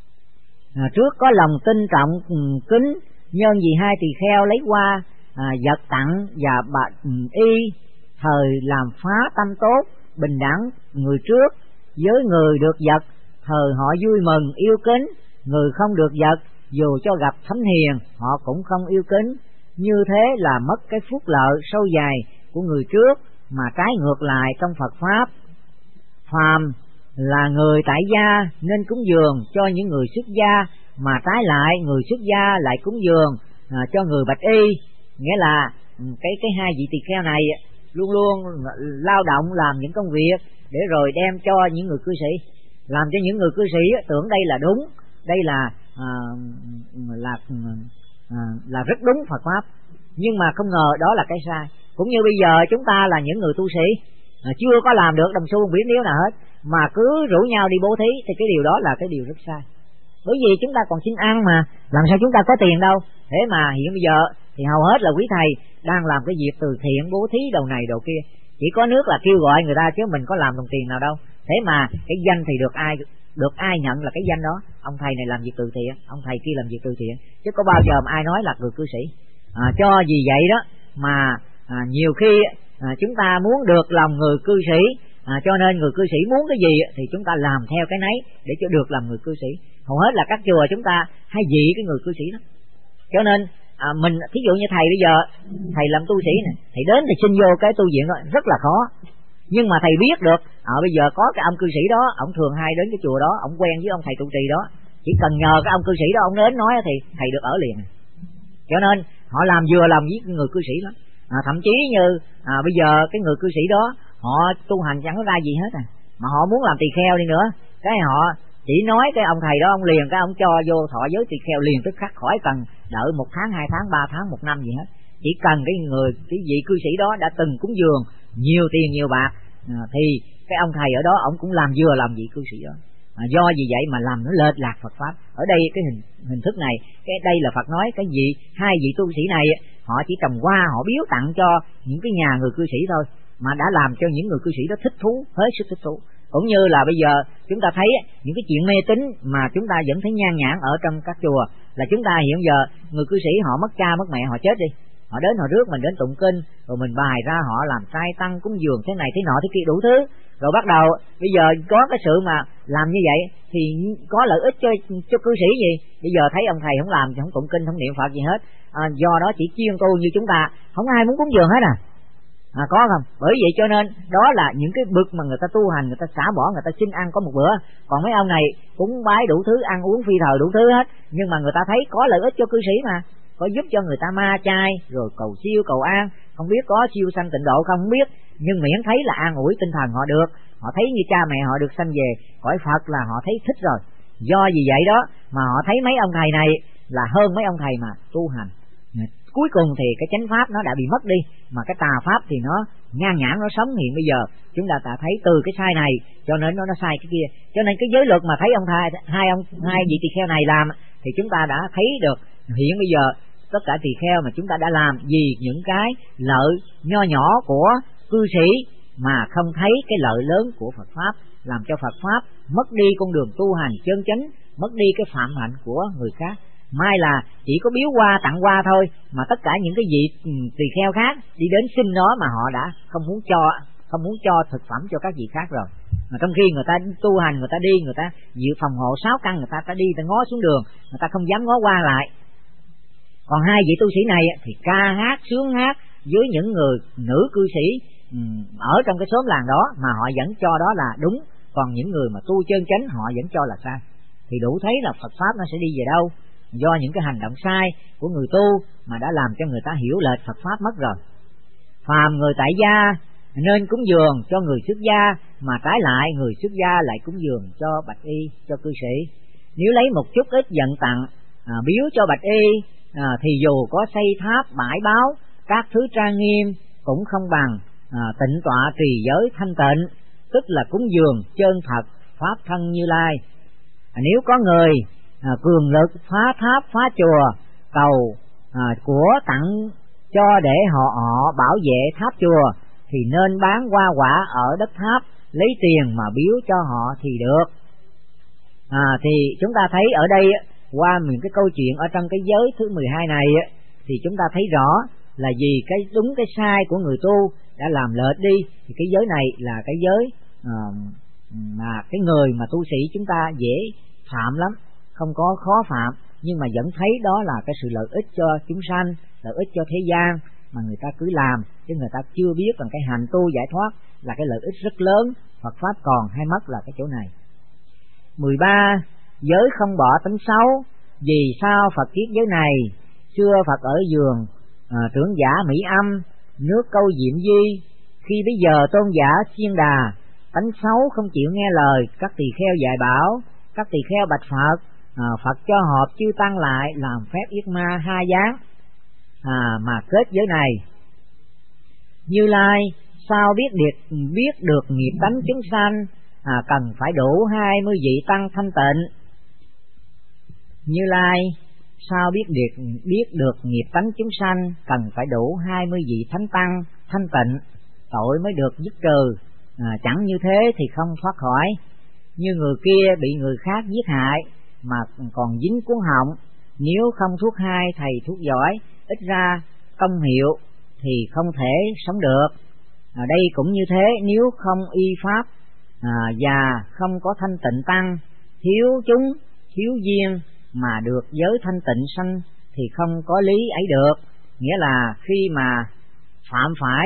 à, trước có lòng tin trọng kính, nhân vì hai tỳ kheo lấy qua à, vật tặng và bạch y, thời làm phá tâm tốt bình đẳng người trước, với người được vật thời họ vui mừng yêu kính, người không được vật dù cho gặp thánh hiền họ cũng không yêu kính. Như thế là mất cái phúc lợi sâu dài của người trước, mà trái ngược lại trong Phật pháp. Phàm là người tại gia nên cúng dường cho những người xuất gia, mà trái lại người xuất gia lại cúng dường à, cho người bạch y. Nghĩa là cái cái hai vị tỳ kheo này luôn luôn lao động làm những công việc để rồi đem cho những người cư sĩ, làm cho những người cư sĩ tưởng đây là đúng, đây là à, là à, là rất đúng Phật pháp, nhưng mà không ngờ đó là cái sai. Cũng như bây giờ chúng ta là những người tu sĩ à, chưa có làm được đồng xu biển điếu nào hết, mà cứ rủ nhau đi bố thí thì cái điều đó là cái điều rất sai. Bởi vì chúng ta còn xin ăn mà, làm sao chúng ta có tiền đâu. Thế mà hiện bây giờ thì hầu hết là quý thầy đang làm cái việc từ thiện, bố thí đầu này đầu kia, chỉ có nước là kêu gọi người ta chứ mình có làm đồng tiền nào đâu. Thế mà cái danh thì được ai được ai nhận là cái danh đó. Ông thầy này làm việc từ thiện, ông thầy kia làm việc từ thiện, chứ có bao giờ mà ai nói là người cư sĩ. À, cho vì vậy đó mà à, nhiều khi à, chúng ta muốn được lòng người cư sĩ, à, cho nên người cư sĩ muốn cái gì thì chúng ta làm theo cái nấy để cho được làm người cư sĩ. Hầu hết là các chùa chúng ta hay dị cái người cư sĩ đó. Cho nên à, mình thí dụ như thầy bây giờ thầy làm tu sĩ này, thầy đến thì xin vô cái tu viện đó rất là khó. Nhưng mà thầy biết được à, bây giờ có cái ông cư sĩ đó, ông thường hay đến cái chùa đó, ông quen với ông thầy trụ trì đó, chỉ cần nhờ cái ông cư sĩ đó ông đến nói thì thầy được ở liền. Cho nên họ làm vừa lòng với người cư sĩ lắm. À, thậm chí như à, bây giờ cái người cư sĩ đó họ tu hành chẳng có ra gì hết à, mà họ muốn làm tỳ kheo đi nữa, cái họ chỉ nói cái ông thầy đó ông liền, cái ông cho vô thọ giới tỳ kheo liền tức khắc, khỏi cần đợi một tháng hai tháng ba tháng một năm gì hết. chỉ cần cái người cái vị cư sĩ đó đã từng cúng dường nhiều tiền nhiều bạc à, thì cái ông thầy ở đó ông cũng làm vừa làm vị cư sĩ đó. À, do vì vậy mà làm nó lệch lạc Phật pháp. Ở đây cái hình hình thức này, cái đây là Phật nói cái vị hai vị tu sĩ này họ chỉ trồng hoa, họ biếu tặng cho những cái nhà người cư sĩ thôi, mà đã làm cho những người cư sĩ đó thích thú, hết sức thích thú. Cũng như là bây giờ chúng ta thấy những cái chuyện mê tín mà chúng ta vẫn thấy nhan nhản ở trong các chùa, là chúng ta hiện giờ người cư sĩ họ mất cha mất mẹ họ chết đi, họ đến họ rước mình đến tụng kinh, rồi mình bài ra họ làm trai tăng cúng dường thế này thế nọ thế kia đủ thứ, rồi bắt đầu bây giờ có cái sự mà làm như vậy thì có lợi ích cho cho cư sĩ gì? Bây giờ thấy ông thầy không làm thì không tụng kinh không niệm Phật gì hết, à, do đó chỉ chuyên tu như chúng ta không ai muốn cúng dường hết à. À, có không? Bởi vậy cho nên đó là những cái bậc mà người ta tu hành, người ta xả bỏ, người ta xin ăn có một bữa. Còn mấy ông này cúng bái đủ thứ, ăn uống phi thời đủ thứ hết, nhưng mà người ta thấy có lợi ích cho cư sĩ mà, có giúp cho người ta ma chay rồi cầu siêu cầu an, không biết có siêu sanh tịnh độ không, không biết, nhưng miễn thấy là an ủi tinh thần họ được, họ thấy như cha mẹ họ được sanh về cõi Phật là họ thấy thích rồi. Do vì vậy đó mà họ thấy mấy ông thầy này là hơn mấy ông thầy mà tu hành. Cuối cùng thì cái chánh pháp nó đã bị mất đi, mà cái tà pháp thì nó nhan nhản nó sống hiện bây giờ. Chúng ta đã thấy từ cái sai này cho nên nó nó sai cái kia. Cho nên cái giới luật mà thấy ông thầy hai ông hai vị tỳ kheo này làm thì chúng ta đã thấy được hiện bây giờ tất cả tỳ kheo mà chúng ta đã làm vì những cái lợi nho nhỏ của cư sĩ mà không thấy cái lợi lớn của Phật pháp, làm cho Phật pháp mất đi con đường tu hành chân chánh, mất đi cái phạm hạnh của người khác. Mai là chỉ có biếu hoa tặng hoa thôi, mà tất cả những cái vị tỳ kheo khác đi đến xin nó mà họ đã không muốn cho không muốn cho thực phẩm cho các vị khác rồi. Mà trong khi người ta tu hành, người ta đi, người ta dự phòng hộ sáu căn, người ta ta đi, ta ngó xuống đường, người ta không dám ngó qua lại. Còn hai vị tu sĩ này thì ca hát sướng hát với những người nữ cư sĩ ở trong cái xóm làng đó mà họ vẫn cho đó là đúng, còn những người mà tu chân chánh họ vẫn cho là sai. Thì đủ thấy là Phật pháp nó sẽ đi về đâu, do những cái hành động sai của người tu mà đã làm cho người ta hiểu lệch Phật pháp mất rồi. Phàm người tại gia nên cúng dường cho người xuất gia, mà trái lại người xuất gia lại cúng dường cho bạch y, cho cư sĩ. Nếu lấy một chút ít dần tặng à, biếu cho bạch y à, thì dù có xây tháp bãi báo các thứ trang nghiêm cũng không bằng à, tịnh tọa trì giới thanh tịnh, tức là cúng dường chân thật pháp thân Như Lai. À, nếu có người à, cường lực phá tháp phá chùa cầu à, của tặng cho để họ họ bảo vệ tháp chùa thì nên bán hoa quả ở đất tháp, lấy tiền mà biếu cho họ thì được. À, thì chúng ta thấy ở đây qua những cái câu chuyện ở trong cái giới thứ mười hai này thì chúng ta thấy rõ là vì cái đúng cái sai của người tu đã làm lệch đi, thì cái giới này là cái giới à, mà cái người mà tu sĩ chúng ta dễ phạm lắm, không có khó phạm, nhưng mà vẫn thấy đó là cái sự lợi ích cho chúng sanh, lợi ích cho thế gian mà người ta cứ làm, chứ người ta chưa biết rằng cái hành tu giải thoát là cái lợi ích rất lớn. Phật pháp còn hay mất là cái chỗ này. Mười ba, giới không bỏ tính xấu. Vì sao Phật thiết giới này? Xưa Phật ở giường à, trưởng giả Mỹ Âm, nước câu Diệm Di, khi bây giờ tôn giả Xiên Đà, tánh xấu không chịu nghe lời các tỳ kheo dạy bảo. Các tỳ kheo bạch Phật, à, Phật cho họp chư tăng lại làm phép yết ma hai giáng à, mà kết giới này. Như Lai sao biết được biết được nghiệp tánh chúng sanh, à, cần phải đủ hai mươi vị tăng thanh tịnh. Như Lai sao biết được biết được nghiệp tánh chúng sanh, cần phải đủ hai mươi vị thánh tăng thanh tịnh, tội mới được dứt trừ. À, chẳng như thế thì không thoát khỏi. Như người kia bị người khác giết hại mà còn dính cuốn họng, nếu không thuốc hai thầy thuốc giỏi, ít ra công hiệu thì không thể sống được. Ở đây cũng như thế, nếu không y pháp à, và không có thanh tịnh tăng, thiếu chúng thiếu duyên mà được giới thanh tịnh sanh thì không có lý ấy được. Nghĩa là khi mà phạm phải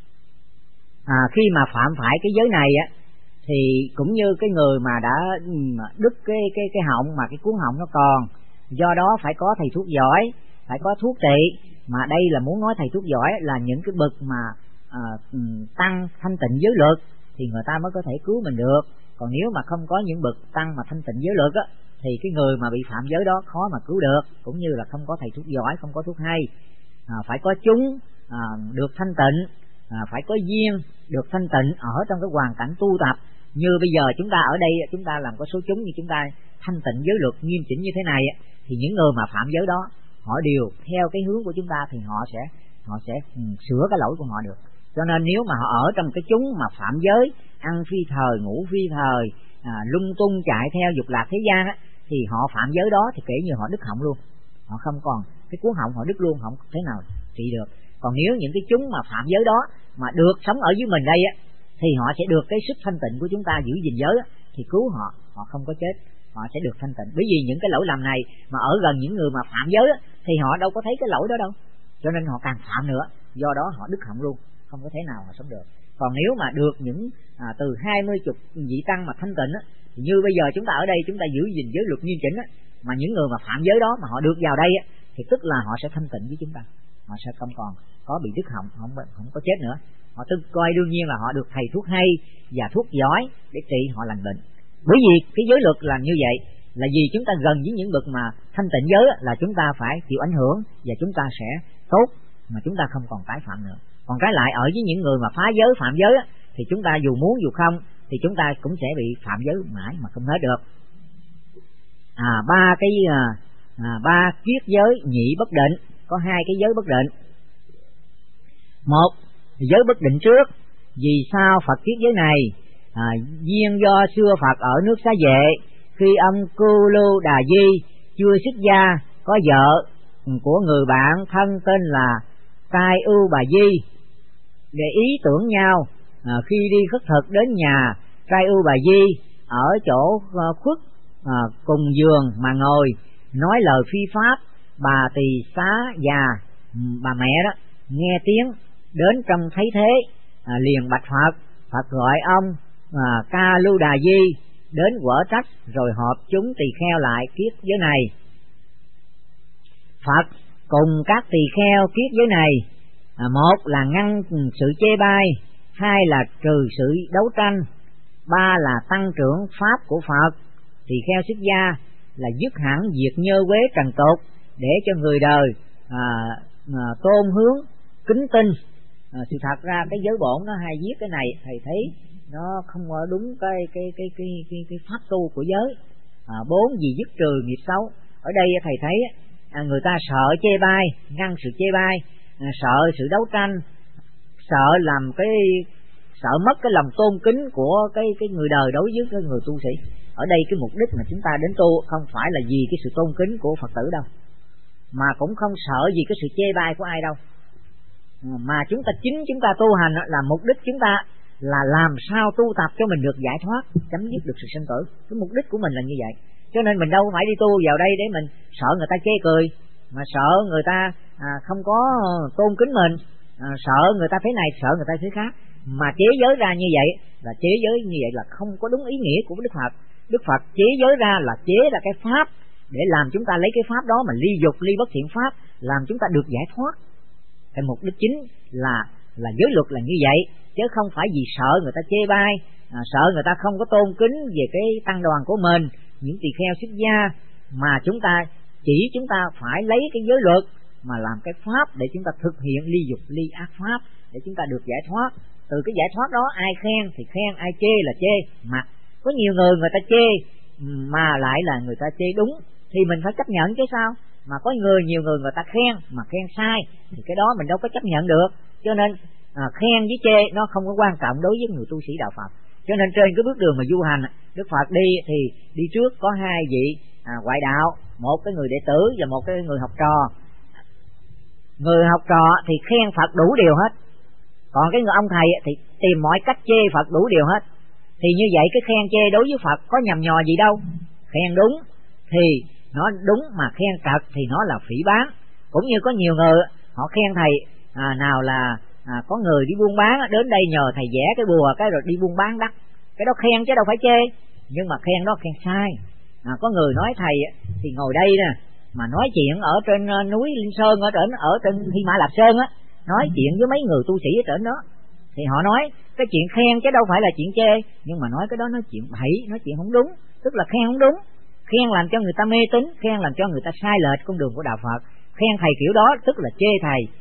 à, khi mà phạm phải cái giới này á, thì cũng như cái người mà đã đứt cái cái cái họng mà cái cuốn họng nó còn, do đó phải có thầy thuốc giỏi, phải có thuốc trị. Mà đây là muốn nói thầy thuốc giỏi là những cái bậc mà à, tăng thanh tịnh giới luật thì người ta mới có thể cứu mình được. Còn nếu mà không có những bậc tăng mà thanh tịnh giới luật á, thì cái người mà bị phạm giới đó khó mà cứu được, cũng như là không có thầy thuốc giỏi, không có thuốc hay. à, phải có chúng à, được thanh tịnh, à, phải có duyên được thanh tịnh ở trong cái hoàn cảnh tu tập. Như bây giờ chúng ta ở đây, chúng ta làm có số chúng như chúng ta thanh tịnh giới luật nghiêm chỉnh như thế này, thì những người mà phạm giới đó họ đều theo cái hướng của chúng ta, thì họ sẽ họ sẽ ừ, sửa cái lỗi của họ được. Cho nên nếu mà họ ở trong cái chúng mà phạm giới, ăn phi thời, ngủ phi thời, à, lung tung chạy theo dục lạc thế gian á, thì họ phạm giới đó thì kể như họ đứt họng luôn, họ không còn cái cuốn họng, họ đứt luôn, không thế nào trị được. Còn nếu những cái chúng mà phạm giới đó mà được sống ở dưới mình đây á, thì họ sẽ được cái sức thanh tịnh của chúng ta giữ gìn giới á, thì cứu họ, họ không có chết, họ sẽ được thanh tịnh. Bởi vì những cái lỗi lầm này mà ở gần những người mà phạm giới á, thì họ đâu có thấy cái lỗi đó đâu, cho nên họ càng phạm nữa, do đó họ đứt họng luôn, không có thể nào họ sống được. Còn nếu mà được những à, từ hai mươi chục vị tăng mà thanh tịnh á, thì như bây giờ chúng ta ở đây chúng ta giữ gìn giới luật nghiêm chỉnh á, mà những người mà phạm giới đó mà họ được vào đây á, thì tức là họ sẽ thanh tịnh với chúng ta, họ sẽ không còn có bị đứt họng, không không có chết nữa. Họ tức coi đương nhiên là họ được thầy thuốc hay và thuốc giỏi để trị họ lành bệnh. Bởi vì cái giới luật là như vậy, là vì chúng ta gần với những bậc mà thanh tịnh giới là chúng ta phải chịu ảnh hưởng và chúng ta sẽ tốt, mà chúng ta không còn tái phạm nữa. Còn trái lại ở với những người mà phá giới phạm giới thì chúng ta dù muốn dù không thì chúng ta cũng sẽ bị phạm giới mãi mà không hết được. À ba cái à, ba kiết giới nhị bất định, có hai cái giới bất định. Một, giới bất định trước. Vì sao Phật kiết giới này? À, duyên do xưa Phật ở nước Xá Vệ, khi ông Cưu Lưu Đà Di chưa xuất gia, có vợ của người bạn thân tên là Tai Ưu Bà Di, để ý tưởng nhau. À, khi đi khất thực đến nhà Tai Ưu Bà Di ở chỗ uh, khuất à, cùng giường mà ngồi nói lời phi pháp, bà tỳ xá già, bà mẹ đó nghe tiếng đến trong thấy thế, à, liền bạch Phật. Phật gọi ông à, Ca Lưu Đà Di đến quở trách, rồi họp chúng tỳ kheo lại kiết giới này. Phật cùng các tỳ kheo kiết giới này, à, một là ngăn sự chê bai, hai là trừ sự đấu tranh, ba là tăng trưởng pháp của Phật. Tỳ kheo xuất gia là dứt hẳn diệt nhơ quế trần tục, để cho người đời à, à, tôn hướng kính tin. À, sự thật ra cái giới bổn nó hay viết cái này, thầy thấy nó không có đúng cái cái cái cái cái, cái pháp tu của giới. À, bốn gì dứt trừ nghiệp xấu. Ở đây thầy thấy à, người ta sợ chê bai, ngăn sự chê bai, à, sợ sự đấu tranh, sợ làm cái sợ mất cái lòng tôn kính của cái cái người đời đối với cái người tu sĩ. Ở đây cái mục đích mà chúng ta đến tu không phải là vì cái sự tôn kính của Phật tử đâu, mà cũng không sợ gì cái sự chê bai của ai đâu, mà chúng ta chính chúng ta tu hành là mục đích chúng ta là làm sao tu tập cho mình được giải thoát, chấm dứt được sự sinh tử. Cái mục đích của mình là như vậy. Cho nên mình đâu phải đi tu vào đây để mình sợ người ta chê cười, mà sợ người ta à, không có tôn kính mình, à, sợ người ta thế này, sợ người ta thế khác. Mà chế giới ra như vậy là chế giới như vậy là không có đúng ý nghĩa của Đức Phật. Đức Phật chế giới ra là chế là cái pháp để làm chúng ta lấy cái pháp đó mà ly dục, ly bất thiện pháp, làm chúng ta được giải thoát. Cái mục đích chính là là giới luật là như vậy, chứ không phải vì sợ người ta chê bai, à, sợ người ta không có tôn kính về cái tăng đoàn của mình, những tỳ kheo xuất gia, mà chúng ta chỉ chúng ta phải lấy cái giới luật mà làm cái pháp để chúng ta thực hiện ly dục, ly ác pháp để chúng ta được giải thoát. Từ cái giải thoát đó ai khen thì khen, ai chê là chê. Mà có nhiều người người ta chê mà lại là người ta chê đúng thì mình phải chấp nhận chứ sao. Mà có người nhiều người người ta khen mà khen sai thì cái đó mình đâu có chấp nhận được. Cho nên à, khen với chê nó không có quan trọng đối với người tu sĩ đạo Phật. Cho nên trên cái bước đường mà du hành, Đức Phật đi thì đi trước có hai vị à, ngoại đạo, một cái người đệ tử và một cái người học trò. Người học trò thì khen Phật đủ điều hết, còn cái người ông thầy thì tìm mọi cách chê Phật đủ điều hết. Thì như vậy cái khen chê đối với Phật có nhầm nhò gì đâu. Khen đúng thì nó đúng, mà khen trật thì nó là phỉ báng. Cũng như có nhiều người họ khen thầy à, nào là à, có người đi buôn bán đến đây nhờ thầy vẽ cái bùa cái rồi đi buôn bán đắt, cái đó khen chứ đâu phải chê. Nhưng mà khen đó khen sai. À, có người nói thầy thì ngồi đây nè mà nói chuyện ở trên núi Linh Sơn, ở trên ở trên Hy Mã Lạp Sơn á, nói chuyện với mấy người tu sĩ ở trên đó, thì họ nói cái chuyện khen chứ đâu phải là chuyện chê. Nhưng mà nói cái đó nói chuyện bậy, nói chuyện không đúng, tức là khen không đúng. Khen làm cho người ta mê tín, khen làm cho người ta sai lệch con đường của đạo Phật. Khen thầy kiểu đó tức là chê thầy,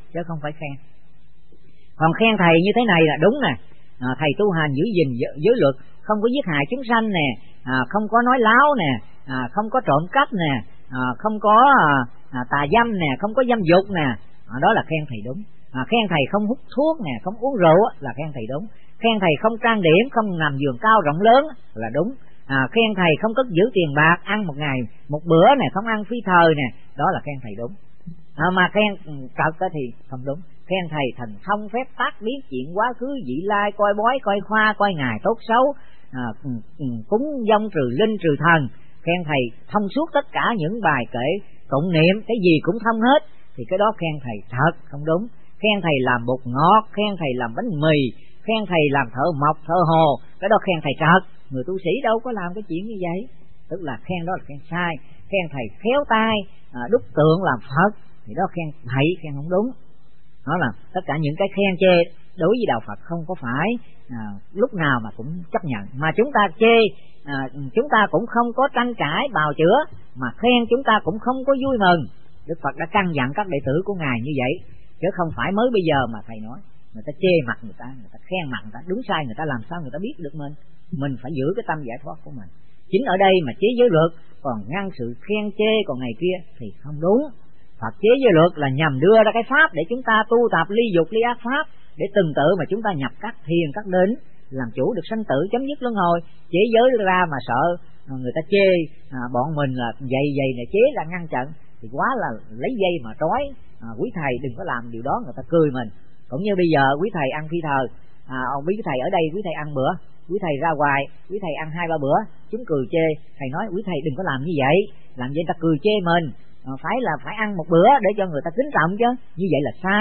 chứ không phải khen. Còn khen thầy như thế này là đúng nè, à, thầy tu hành giữ gìn giới luật, không có giết hại chúng sanh nè, à, không có nói láo nè, à, không có trộm cắp nè, à, không có à, à, tà dâm nè, không có dâm dục nè, à, đó là khen thầy đúng. À, khen thầy không hút thuốc nè, không uống rượu là khen thầy đúng. Khen thầy không trang điểm, không nằm giường cao rộng lớn là đúng. À, khen thầy không cất giữ tiền bạc, ăn một ngày một bữa nè, không ăn phi thời nè, đó là khen thầy đúng. À, mà khen cật thì không đúng. Khen thầy thành thông phép tác biết chuyện quá khứ vị lai, coi bói coi khoa, coi ngày tốt xấu, à, cúng dông trừ linh trừ thần. Khen thầy thông suốt tất cả những bài kệ tụng niệm, cái gì cũng thông hết, thì cái đó khen thầy thật không đúng. Khen thầy làm bột ngọt, khen thầy làm bánh mì, khen thầy làm thợ mộc thợ hồ, cái đó khen thầy trật. Người tu sĩ đâu có làm cái chuyện như vậy, tức là khen đó là khen sai. Khen thầy khéo tay, à, đúc tượng làm Phật, thì đó khen thầy, khen không đúng. Đó là tất cả những cái khen chê đối với đạo Phật không có phải à, lúc nào mà cũng chấp nhận. Mà chúng ta chê, à, chúng ta cũng không có tranh cãi bào chữa, mà khen chúng ta cũng không có vui mừng. Đức Phật đã căn dặn các đệ tử của Ngài như vậy, chứ không phải mới bây giờ mà thầy nói người ta chê mặt người ta, người ta khen mặt người ta, đúng sai người ta làm sao người ta biết được mình. Mình phải giữ cái tâm giải thoát của mình. Chính ở đây mà chế giới luật, còn ngăn sự khen chê còn ngày kia thì không đúng. Phật chế giới luật là nhằm đưa ra cái pháp để chúng ta tu tập ly dục ly ác pháp, để từng tự mà chúng ta nhập các thiền các đỉnh, làm chủ được sanh tử, chấm dứt luân hồi. Chế giới ra mà sợ người ta chê à, bọn mình là dày dày này chế ra ngăn chặn thì quá là lấy dây mà trói. À, quý thầy đừng có làm điều đó, người ta cười mình. Cũng như bây giờ quý thầy ăn phi thờ, à, ông quý thầy ở đây quý thầy ăn bữa, quý thầy ra ngoài quý thầy ăn hai ba bữa, chúng cười chê. Thầy nói quý thầy đừng có làm như vậy, làm vậy ta cười chê mình. À, phải là phải ăn một bữa để cho người ta kính trọng chứ, như vậy là sai,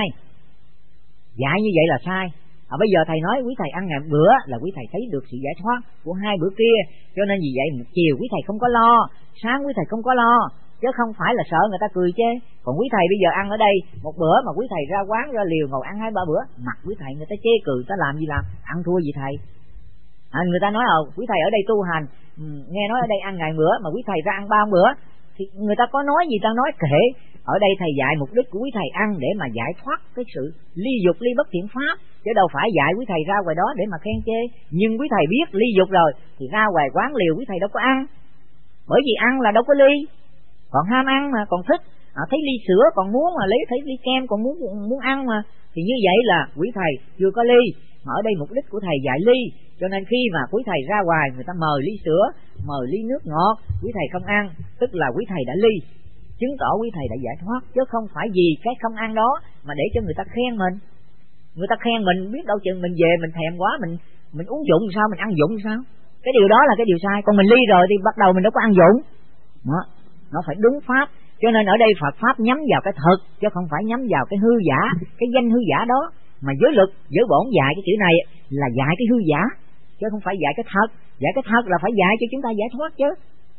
dạy như vậy là sai. À, bây giờ thầy nói quý thầy ăn ngày bữa là quý thầy thấy được sự giải thoát của hai bữa kia, cho nên vì vậy một chiều quý thầy không có lo, sáng quý thầy không có lo, chứ không phải là sợ người ta cười chê. Còn quý thầy bây giờ ăn ở đây một bữa mà quý thầy ra quán ra liều ngồi ăn hai ba bữa, mặt quý thầy người ta chê cười, ta làm gì làm, ăn thua gì thầy. À, người ta nói ờ quý thầy ở đây tu hành, nghe nói ở đây ăn ngày bữa mà quý thầy ra ăn ba bữa, thì người ta có nói gì ta nói kệ. Ở đây thầy dạy mục đích của quý thầy ăn để mà giải thoát cái sự ly dục ly bất thiện pháp, chứ đâu phải dạy quý thầy ra ngoài đó để mà khen chê. Nhưng quý thầy biết ly dục rồi thì ra ngoài quán liều quý thầy đâu có ăn, bởi vì ăn là đâu có ly, còn ham ăn mà, còn thích à, thấy ly sữa còn muốn mà lấy, thấy ly kem còn muốn muốn ăn mà, thì như vậy là quý thầy chưa có ly. Mà ở đây mục đích của thầy dạy ly, cho nên khi mà quý thầy ra ngoài người ta mời ly sữa, mời ly nước ngọt, quý thầy không ăn, tức là quý thầy đã ly, chứng tỏ quý thầy đã giải thoát, chứ không phải vì cái không ăn đó mà để cho người ta khen mình. Người ta khen mình biết đâu chừng mình về mình thèm quá, mình mình uống dụng sao, mình ăn dụng sao, cái điều đó là cái điều sai. Còn mình ly rồi thì bắt đầu mình đâu có ăn dụng đó. Nó phải đúng pháp, cho nên ở đây Phật pháp nhắm vào cái thực chứ không phải nhắm vào cái hư giả, cái danh hư giả đó. Mà giới luật, giới bổn dạy cái chữ này là dạy cái hư giả, chứ không phải dạy cái thật. Dạy cái thật là phải dạy cho chúng ta giải thoát chứ.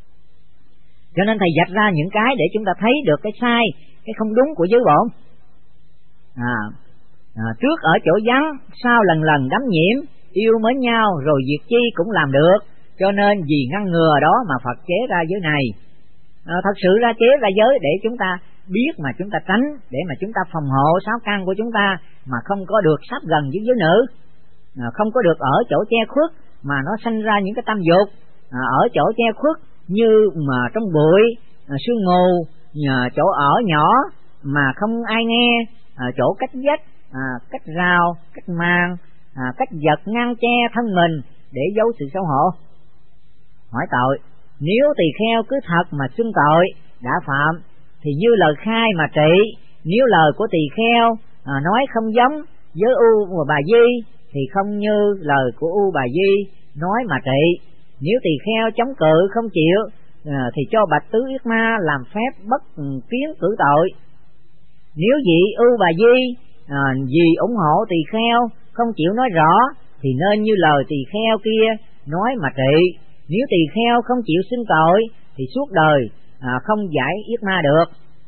Cho nên thầy dạch ra những cái để chúng ta thấy được cái sai, cái không đúng của giới bổn. À, à, trước ở chỗ vắng, sau lần lần đắm nhiễm, yêu mến nhau rồi việc chi cũng làm được. Cho nên vì ngăn ngừa đó mà Phật chế ra giới này. À, thật sự ra chế ra giới để chúng ta biết mà chúng ta tránh, để mà chúng ta phòng hộ sáu căn của chúng ta mà không có được sắp gần với giới nữ, à, không có được ở chỗ che khuất mà nó sanh ra những cái tâm dục, à, ở chỗ che khuất như mà trong bụi, à, sương mù, à, chỗ ở nhỏ mà không ai nghe, à, chỗ cách vách, à, cách rào, cách màn, à, cách vật ngăn che thân mình để giấu sự xấu hổ. Hỏi tội, nếu tỳ kheo cứ thật mà xưng tội đã phạm thì như lời khai mà trị. Nếu lời của tỳ kheo à, nói không giống với U và Bà Di thì không như lời của U Bà Di nói mà trị. Nếu tỳ kheo chống cự không chịu à, thì cho Bạch Tứ Yết Ma làm phép bất kiến cử tội. Nếu vị U Bà Di à, vì ủng hộ tỳ kheo không chịu nói rõ thì nên như lời tỳ kheo kia nói mà trị. Nếu tỳ kheo không chịu xưng tội thì suốt đời à, không giải yết ma được.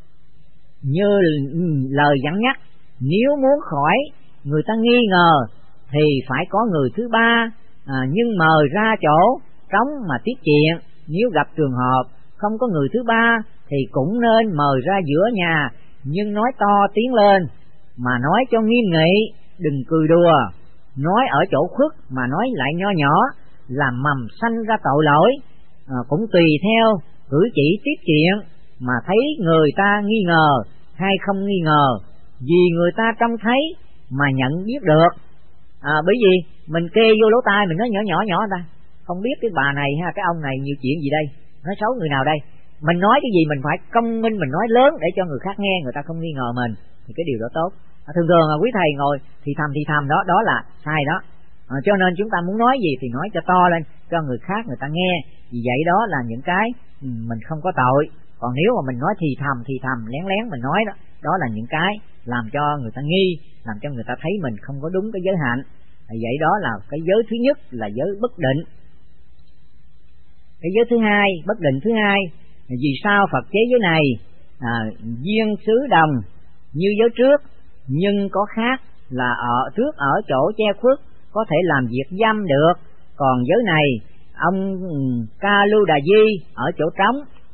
Như lời dẫn nhắc, nếu muốn khỏi người ta nghi ngờ thì phải có người thứ ba, à, nhưng mời ra chỗ trống mà tiết chuyện. Nếu gặp trường hợp không có người thứ ba thì cũng nên mời ra giữa nhà, nhưng nói to tiếng lên, mà nói cho nghiêm nghị, đừng cười đùa. Nói ở chỗ khuất mà nói lại nho nhỏ, làm mầm sanh ra tội lỗi. À, cũng tùy theo cử chỉ tiếp chuyện mà thấy người ta nghi ngờ hay không nghi ngờ, vì người ta trông thấy mà nhận biết được. À, bởi vì mình kê vô lỗ tai mình nói nhỏ nhỏ nhỏ ta không biết cái bà này ha, cái ông này nhiều chuyện gì đây, nói xấu người nào đây. Mình nói cái gì mình phải công minh, mình nói lớn để cho người khác nghe, người ta không nghi ngờ mình, thì cái điều đó tốt. À, thường thường là quý thầy ngồi thì thầm thì thầm đó, đó là sai đó. À, cho nên chúng ta muốn nói gì thì nói cho to lên cho người khác người ta nghe, vì vậy đó là những cái mình không có tội. Còn nếu mà mình nói thì thầm thì thầm lén lén mình nói đó, đó là những cái làm cho người ta nghi, làm cho người ta thấy mình không có đúng cái giới hạn. À, vậy đó là cái giới thứ nhất là giới bất định. Cái giới thứ hai, bất định thứ hai, vì sao Phật chế giới này à, duyên xứ đồng như giới trước, nhưng có khác là ở trước ở chỗ che khuất có thể làm việc dâm được, còn giới này ông Ca Lưu Đà Di ở chỗ trống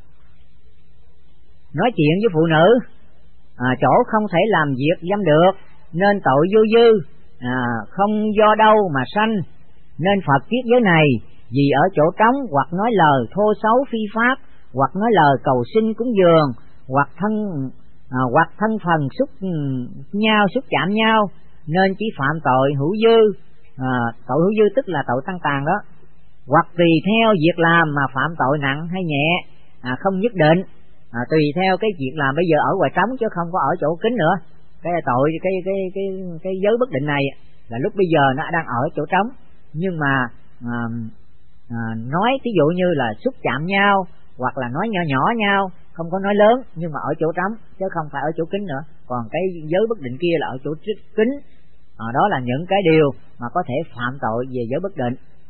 nói chuyện với phụ nữ, à, chỗ không thể làm việc dâm được, nên tội vô dư, à, không do đâu mà sanh. Nên Phật kiết giới này vì ở chỗ trống hoặc nói lời thô xấu phi pháp, hoặc nói lời cầu xin cúng dường, hoặc thân à, hoặc thân phần xúc nhau xúc chạm nhau, nên chỉ phạm tội hữu dư. À, tội hữu dư tức là tội tăng tàn đó. Hoặc tùy theo việc làm mà phạm tội nặng hay nhẹ, à, không nhất định. À, tùy theo cái việc làm, bây giờ ở ngoài trống chứ không có ở chỗ kín nữa. Cái tội cái cái cái cái giới bất định này là lúc bây giờ nó đang ở chỗ trống, nhưng mà à, à, nói ví dụ như là xúc chạm nhau hoặc là nói nhỏ nhỏ nhau, không có nói lớn, nhưng mà ở chỗ trống chứ không phải ở chỗ kín nữa. Còn cái giới bất định kia là ở chỗ kín. À, đó là những cái điều mà có thể phạm tội về giới bất định.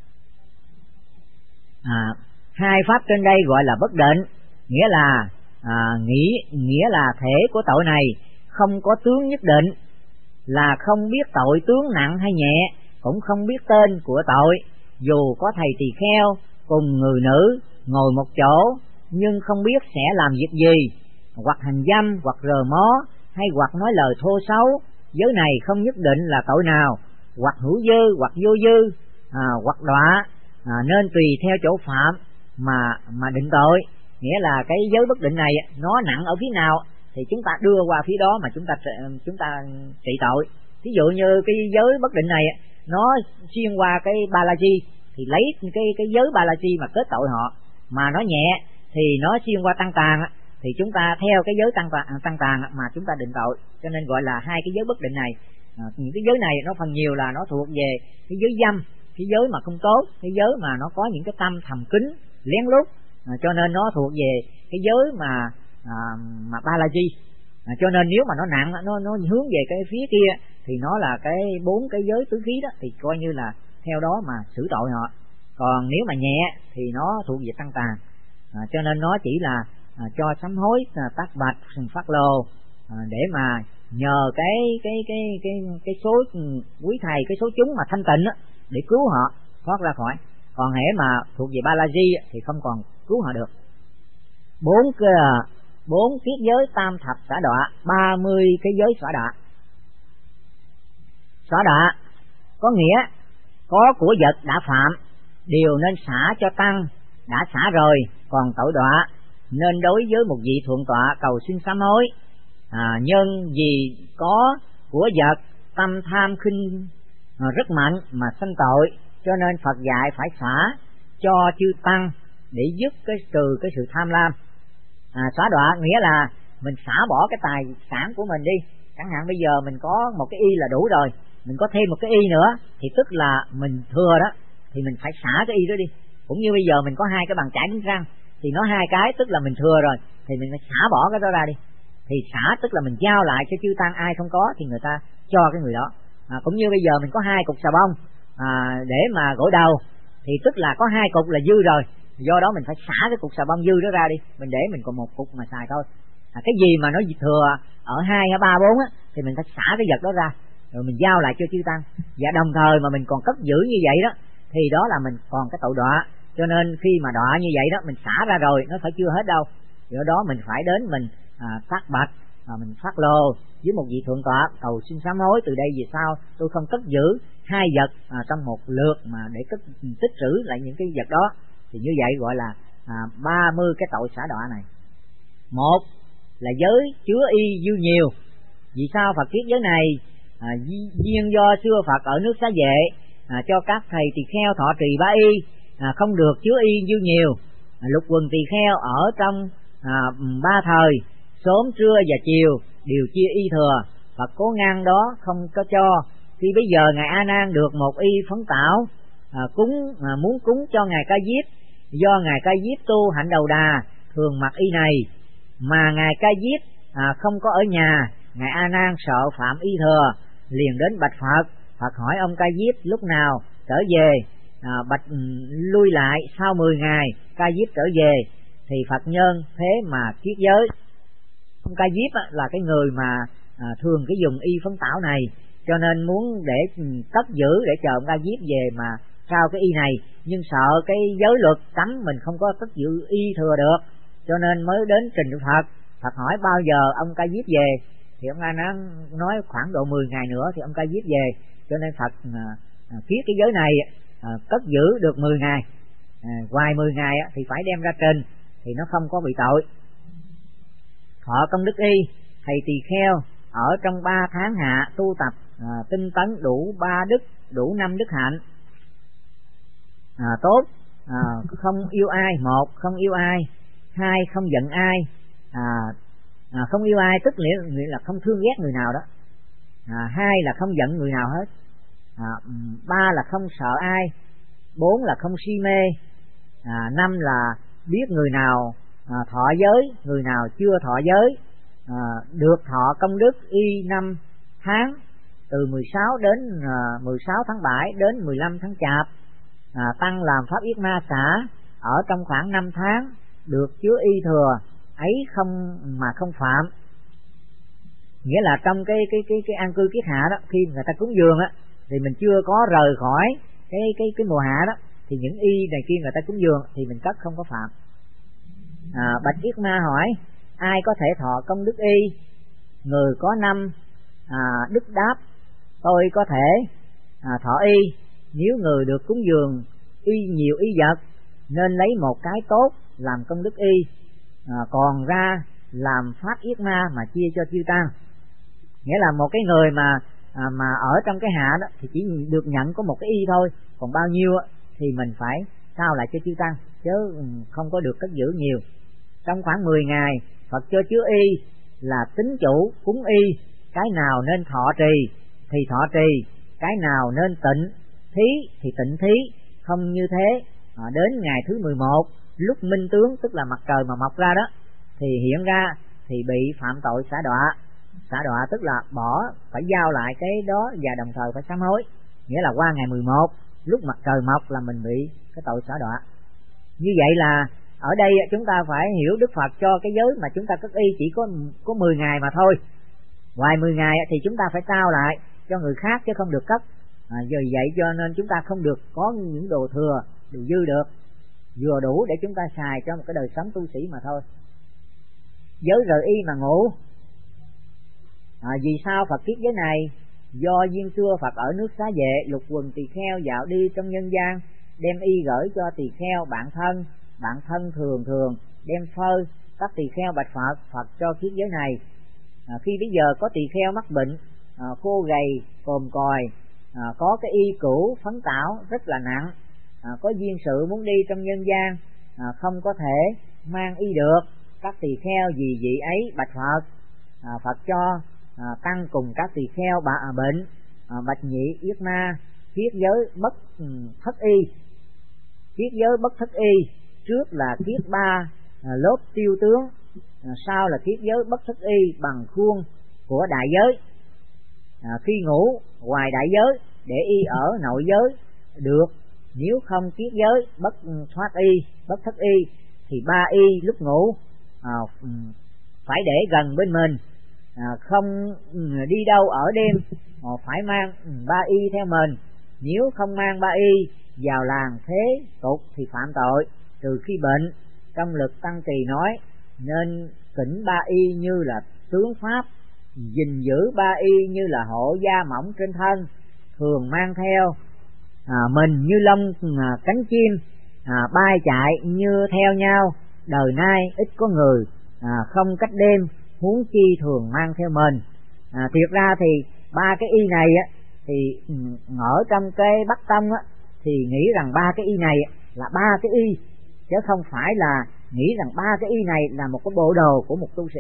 À, hai pháp trên đây gọi là bất định, nghĩa là à, nghĩ nghĩa là thể của tội này không có tướng nhất định, là không biết tội tướng nặng hay nhẹ, cũng không biết tên của tội. Dù có thầy tỳ kheo cùng người nữ ngồi một chỗ, nhưng không biết sẽ làm việc gì, hoặc hành dâm, hoặc rờ mó, hay hoặc nói lời thô xấu, giới này không nhất định là tội nào, hoặc hữu dư, hoặc vô dư, à, hoặc đọa, à, nên tùy theo chỗ phạm mà mà định tội. Nghĩa là cái giới bất định này nó nặng ở phía nào thì chúng ta đưa qua phía đó mà chúng ta chúng ta trị tội. Ví dụ như cái giới bất định này nó xuyên qua cái ba la chi thì lấy cái cái giới ba la chi mà kết tội họ, mà nó nhẹ thì nó xuyên qua tăng tàn thì chúng ta theo cái giới tăng tàn, tăng tàn mà chúng ta định tội. Cho nên gọi là hai cái giới bất định này. À, những cái giới này nó phần nhiều là nó thuộc về cái giới dâm, cái giới mà không tốt, cái giới mà nó có những cái tâm thầm kín lén lút, à, cho nên nó thuộc về cái giới mà à, mà ba la chi. À, cho nên nếu mà nó nặng, nó nó hướng về cái phía kia thì nó là cái bốn cái giới tứ khí đó, thì coi như là theo đó mà xử tội họ. Còn nếu mà nhẹ thì nó thuộc về tăng tàn. À, cho nên nó chỉ là à, cho sám hối, à, tác bạch, phát lồ, à, để mà nhờ cái cái cái cái cái số quý thầy, cái số chúng mà thanh tịnh á, để cứu họ thoát ra khỏi. Còn hễ mà thuộc về ba la di thì không còn cứu họ được. Bốn cái bốn kiết giới tam thập xả đọa, ba mươi cái giới xả đọa. Xả đọa có nghĩa có của vật đã phạm, điều nên xả cho tăng, đã xả rồi còn tội đọa, nên đối với một vị thượng tọa cầu xin sám hối. À, nhân vì có của vật, tâm tham khinh à, rất mạnh mà sanh tội, cho nên Phật dạy phải xả cho chư tăng để giúp cái trừ cái sự tham lam. À, xả đọa nghĩa là mình xả bỏ cái tài sản của mình đi. Chẳng hạn bây giờ mình có một cái y là đủ rồi, mình có thêm một cái y nữa thì tức là mình thừa đó, thì mình phải xả cái y đó đi. Cũng như bây giờ mình có hai cái bàn chải đánh răng thì nó hai cái tức là mình thừa rồi, thì mình phải xả bỏ cái đó ra đi. Thì xả tức là mình giao lại cho chư tăng, ai không có thì người ta cho cái người đó. À, cũng như bây giờ mình có hai cục xà bông à, để mà gội đầu thì tức là có hai cục là dư rồi, do đó mình phải xả cái cục xà bông dư đó ra đi, mình để mình còn một cục mà xài thôi. À, cái gì mà nó thừa ở hai hay ba bốn á thì mình phải xả cái vật đó ra rồi mình giao lại cho chư tăng. Và đồng thời mà mình còn cất giữ như vậy đó thì đó là mình còn cái tội đọa. Cho nên khi mà đọa như vậy đó mình xả ra rồi nó phải chưa hết đâu, do đó mình phải đến mình à, tác bạch à, mình phát lô với một vị thượng tọa cầu xin sám hối, từ đây về sau tôi không cất giữ hai vật à, trong một lượt mà để cất tích trữ lại những cái vật đó, thì như vậy gọi là à, ba mươi cái tội xả đọa này. Một là giới chứa y dư nhiều. Vì sao Phật thuyết giới này? À, duyên do xưa Phật ở nước Xá Vệ à, cho các thầy tỳ kheo thọ trì bá y à, không được chứa y dư nhiều. À, lục quần tỳ kheo ở trong à, ba thời sớm, trưa và chiều đều chia y thừa. Phật cố ngăn đó không có cho. Khi bây giờ ngài A Nan được một y phấn tảo à, cúng à, muốn cúng cho ngài Ca Diếp, do ngài Ca Diếp tu hạnh đầu đà thường mặc y này, mà ngài Ca Diếp à, không có ở nhà, ngài A Nan sợ phạm y thừa, liền đến bạch Phật. Phật hỏi ông Ca Diếp lúc nào trở về, à, bạch lui lại sau mười ngày Ca Diếp trở về, thì Phật nhân thế mà thuyết giới. Ông Ca Diếp á, là cái người mà à, thường cái dùng y phấn tảo này, cho nên muốn để cất giữ để chờ ông Ca Diếp về mà trao cái y này, nhưng sợ cái giới luật cấm mình không có cất giữ y thừa được, cho nên mới đến trình Đức Phật. Phật hỏi bao giờ ông Ca Diếp về, thì ông A Nan nói khoảng độ mười ngày nữa thì ông Ca Diếp về, cho nên Phật à, à, viết cái giới này à, cất giữ được mười ngày, à, ngoài mười ngày á, thì phải đem ra trình thì nó không có bị tội. Thọ công đức y, thầy tỳ kheo ở trong ba tháng hạ tu tập à, tinh tấn đủ ba đức, đủ năm đức hạnh à, tốt, à, không yêu ai. Một, không yêu ai. Hai, không giận ai. à, à, không yêu ai tức nghĩa, nghĩa là không thương ghét người nào đó. à, hai là không giận người nào hết. à, ba là không sợ ai. Bốn là không si mê. à, năm là biết người nào à, thọ giới, người nào chưa thọ giới à, được thọ công đức y năm tháng, từ mười sáu đến à, mười sáu tháng bảy đến mười lăm tháng Chạp. à, tăng làm pháp yết ma xã ở trong khoảng năm tháng, được chứa y thừa ấy không mà không phạm. Nghĩa là trong cái cái cái cái an cư kiết hạ đó, khi người ta cúng dường á thì mình chưa có rời khỏi cái cái cái mùa hạ đó, thì những y này kia người ta cúng dường thì mình cất không có phạm. à, Bạch Yết Ma hỏi ai có thể thọ công đức y? Người có năm à, đức đáp tôi có thể à, thọ y. Nếu người được cúng dường y nhiều y vật, nên lấy một cái tốt làm công đức y, à, còn ra làm pháp yết ma mà chia cho chư tăng. Nghĩa là một cái người mà à, mà ở trong cái hạ đó thì chỉ được nhận có một cái y thôi, còn bao nhiêu thì mình phải trao lại cho chư tăng, chứ không có được cất giữ nhiều. Trong khoảng mười ngày Phật cho chứa y là tính chủ cúng y, cái nào nên thọ trì thì thọ trì, cái nào nên tịnh thí thì tịnh thí. Không như thế à, đến ngày thứ mười một lúc minh tướng, tức là mặt trời mà mọc ra đó, thì hiện ra thì bị phạm tội xả đọa. Xả đọa tức là bỏ, phải giao lại cái đó và đồng thời phải sám hối. Nghĩa là qua ngày mười một lúc mặt trời mọc là mình bị cái tội xả đọa. Như vậy là ở đây chúng ta phải hiểu Đức Phật cho cái giới mà chúng ta cất y chỉ có có mười ngày mà thôi. Ngoài mười ngày thì chúng ta phải trao lại cho người khác chứ không được cất. À, vì vậy cho nên chúng ta không được có những đồ thừa, đồ dư được, vừa đủ để chúng ta xài cho một cái đời sống tu sĩ mà thôi. Giới rời y mà ngủ. À, vì sao Phật thuyết giới này? Do duyên xưa Phật ở nước Xá Vệ, lục quần tỳ kheo dạo đi trong nhân gian, đem y gửi cho tỳ kheo bạn thân. Bạn thân thường thường đem phơi, các tỳ kheo bạch Phật, Phật cho thuyết giới này. À, khi bây giờ có tỳ kheo mắc bệnh, à, khô gầy, còm còi, à, có cái y cũ phấn tảo rất là nặng, à, có duyên sự muốn đi trong nhân gian, à, không có thể mang y được, các tỳ kheo vì vị ấy bạch Phật. à, Phật cho à, tăng cùng các tỳ kheo bà à, bệnh, à, bạch nhị yết ma thuyết giới bất um, thất y. Thuyết giới bất thất y trước là thuyết ba à, lốp tiêu tướng, à, sau là thuyết giới bất thất y bằng khuôn của đại giới. à, Khi ngủ ngoài đại giới để y ở nội giới được, nếu không thuyết giới bất thoát y, bất thất y, thì ba y lúc ngủ à, phải để gần bên mình, à, không đi đâu ở đêm à, phải mang ba y theo mình. Nếu không mang ba y vào làng thế tục thì phạm tội, trừ khi bệnh. Trong lực Tăng Trì nói nên kỉnh ba y như là tướng pháp, gìn giữ ba y như là hộ da mỏng trên thân, thường mang theo à, mình như lông à, cánh chim, à, bay chạy như theo nhau. Đời nay ít có người à, không cách đêm, huống chi thường mang theo mình. À, thiệt ra thì ba cái y này á, thì ở trong cái Bắc Tông á, thì nghĩ rằng ba cái y này là ba cái y, chứ không phải là nghĩ rằng ba cái y này là một cái bộ đồ của một tu sĩ.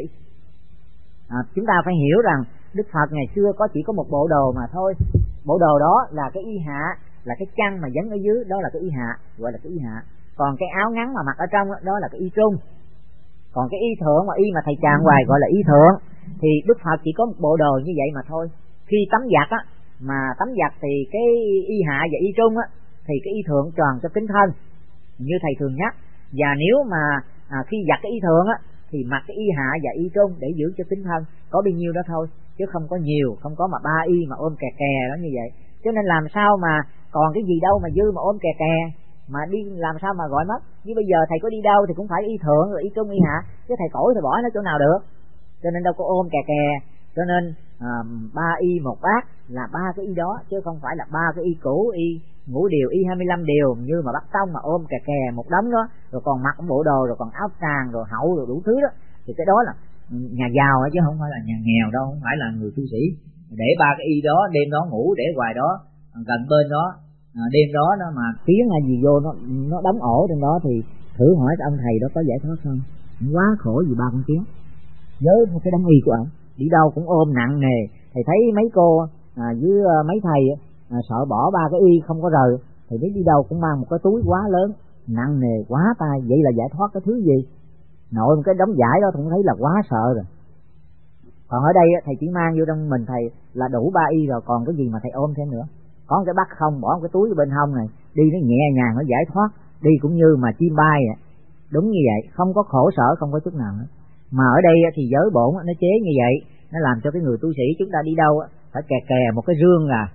À, chúng ta phải hiểu rằng Đức Phật ngày xưa có chỉ có một bộ đồ mà thôi. Bộ đồ đó là cái y hạ, là cái chăn mà dấn ở dưới, đó là cái y hạ, gọi là cái y hạ. Còn cái áo ngắn mà mặc ở trong đó, đó là cái y trung. Còn cái y thượng mà y mà thầy chàng hoài gọi là y thượng. Thì Đức Phật chỉ có một bộ đồ như vậy mà thôi. Khi tắm giặt á, mà tắm giặt thì cái y hạ và y trung á, thì cái y thượng tròn cho kính thân như thầy thường nhắc. Và nếu mà à, khi giặt cái y thượng á, thì mặc cái y hạ và y trung để giữ cho kính thân, có bao nhiêu đó thôi, chứ không có nhiều, không có mà ba y mà ôm kè kè đó như vậy. Cho nên làm sao mà còn cái gì đâu mà dư mà ôm kè kè, mà đi làm sao mà gọi mất. Như bây giờ thầy có đi đâu thì cũng phải y thượng rồi y trung y hạ, chứ thầy cổi thầy bỏ nó chỗ nào được. Cho nên đâu có ôm kè kè. Cho nên à, ba y một bát là ba cái y đó, chứ không phải là ba cái y cũ, y ngũ điều, y hai mươi lăm điều như mà Bắc Tông mà ôm kè kè một đống đó, rồi còn mặc bộ đồ, rồi còn áo tràng, rồi hậu, rồi đủ thứ đó. Thì cái đó là nhà giàu chứ không phải là nhà nghèo đâu, không phải là người tu sĩ. Để ba cái y đó, đêm đó ngủ để ngoài đó, gần bên đó, à, đêm đó nó mà tiếng hay gì vô nó nó đóng ổ trên đó, thì thử hỏi ông thầy đó có giải thoát không? Quá khổ gì ba con tiếng với một cái đống y của ông, đi đâu cũng ôm nặng nề. Thầy thấy mấy cô à, với mấy thầy à, sợ bỏ ba cái y không có rời, thì biết đi đâu cũng mang một cái túi quá lớn, nặng nề quá tay. Vậy là giải thoát cái thứ gì? Nội một cái đống vải đó cũng thấy là quá sợ rồi. Còn ở đây thầy chỉ mang vô trong mình thầy là đủ ba y rồi, còn cái gì mà thầy ôm thêm nữa? Có một cái bắt không, bỏ một cái túi bên hông này, đi nó nhẹ nhàng, nó giải thoát, đi cũng như mà chim bay vậy. Đúng như vậy, không có khổ sở, không có chút nào nữa. Mà ở đây thì giới bổn nó chế như vậy, nó làm cho cái người tu sĩ chúng ta đi đâu phải kè kè một cái rương à,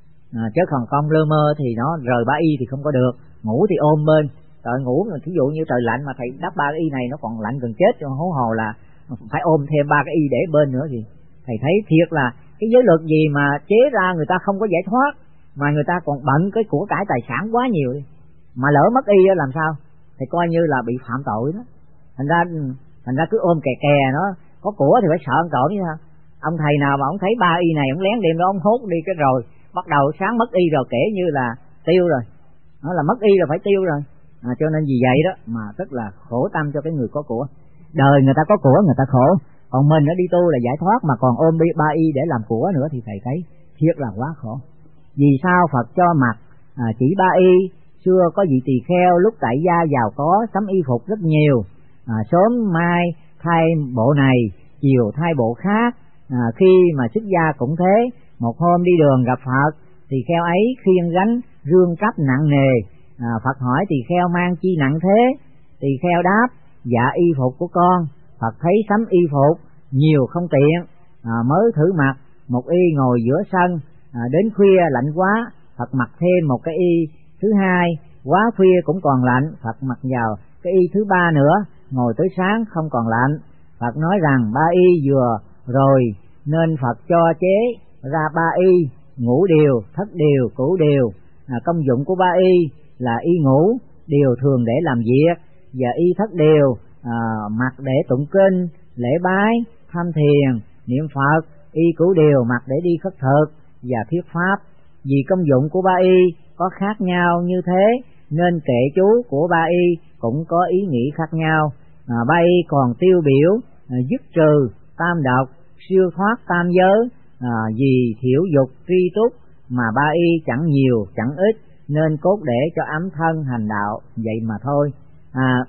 à chứ còn con lơ mơ thì nó rời ba y thì không có được. Ngủ thì ôm bên, trời ngủ mà thí dụ như trời lạnh mà thầy đắp ba cái y này nó còn lạnh gần chết, cho hố hồ là phải ôm thêm ba cái y để bên nữa. Thì thầy thấy thiệt là cái giới luật gì mà chế ra người ta không có giải thoát, mà người ta còn bận cái của cải tài sản quá nhiều đi, mà lỡ mất y làm sao? Thì coi như là bị phạm tội đó. Thành ra thành ra cứ ôm kè kè nó, có của thì phải sợ ăn trộm chứ sao? Ông thầy nào mà ông thấy ba y này ông lén đêm đó ông hốt đi, cái rồi bắt đầu sáng mất y rồi kể như là tiêu rồi, nó là mất y rồi phải tiêu rồi. À, cho nên vì vậy đó mà rất là khổ tâm cho cái người có của. Đời người ta có của người ta khổ, còn mình nó đi tu là giải thoát mà còn ôm ba y để làm của nữa thì thầy thấy thiệt là quá khổ. Vì sao Phật cho mặc à, chỉ ba y? Xưa có vị tỳ kheo lúc tại gia giàu có sắm y phục rất nhiều, à, sớm mai thay bộ này, chiều thay bộ khác. À, khi mà xuất gia cũng thế. Một hôm đi đường gặp Phật, tỳ kheo ấy khiêng gánh rương cấp nặng nề. À, Phật hỏi tỳ kheo mang chi nặng thế? Tỳ kheo đáp: dạ y phục của con. Phật thấy sắm y phục nhiều không tiện, à, mới thử mặc một y ngồi giữa sân. À, đến khuya lạnh quá, Phật mặc thêm một cái y thứ hai. Quá khuya cũng còn lạnh, Phật mặc vào cái y thứ ba nữa, ngồi tới sáng không còn lạnh. Phật nói rằng ba y vừa rồi nên Phật cho chế ra ba y: ngũ điều, thất điều, cửu điều. À, công dụng của ba y là y ngũ điều thường để làm việc, và y thất điều à, mặc để tụng kinh, lễ bái, tham thiền, niệm Phật. Y cửu điều mặc để đi khất thực và thuyết pháp. Vì công dụng của ba y có khác nhau như thế, nên kệ chú của ba y cũng có ý nghĩ khác nhau. À, ba y còn tiêu biểu à, dứt trừ tam độc, siêu thoát tam giới. À, vì thiểu dục tri túc, mà ba y chẳng nhiều chẳng ít, nên cốt để cho ấm thân hành đạo vậy mà thôi. À,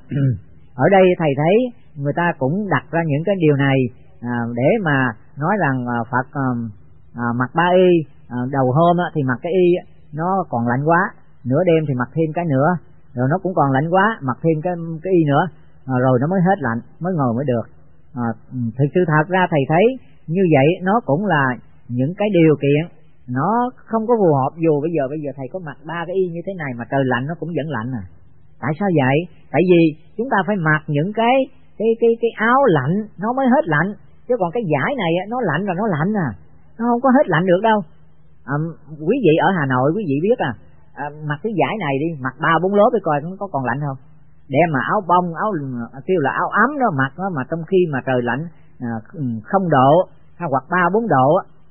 ở đây thầy thấy người ta cũng đặt ra những cái điều này à, để mà nói rằng à, Phật à, à, mặc ba y, à, đầu hôm á, thì mặc cái y nó còn lạnh quá, nửa đêm thì mặc thêm cái nữa, rồi nó cũng còn lạnh quá, mặc thêm cái cái y nữa, à, rồi nó mới hết lạnh, mới ngồi mới được. À, thực sự thật ra thầy thấy như vậy nó cũng là những cái điều kiện nó không có phù hợp. Dù bây giờ bây giờ thầy có mặc ba cái y như thế này mà trời lạnh nó cũng vẫn lạnh à. Tại sao vậy? Tại vì chúng ta phải mặc những cái cái cái cái áo lạnh nó mới hết lạnh, chứ còn cái vải này nó lạnh là nó lạnh à, nó không có hết lạnh được đâu. À, quý vị ở Hà Nội quý vị biết à, à mặc cái vải này đi, mặc ba bốn lớp đi coi nó có còn lạnh không. Đem mà áo bông, áo kêu là áo ấm đó mặc đó, mà trong khi mà trời lạnh à, không độ hay hoặc ba bốn độ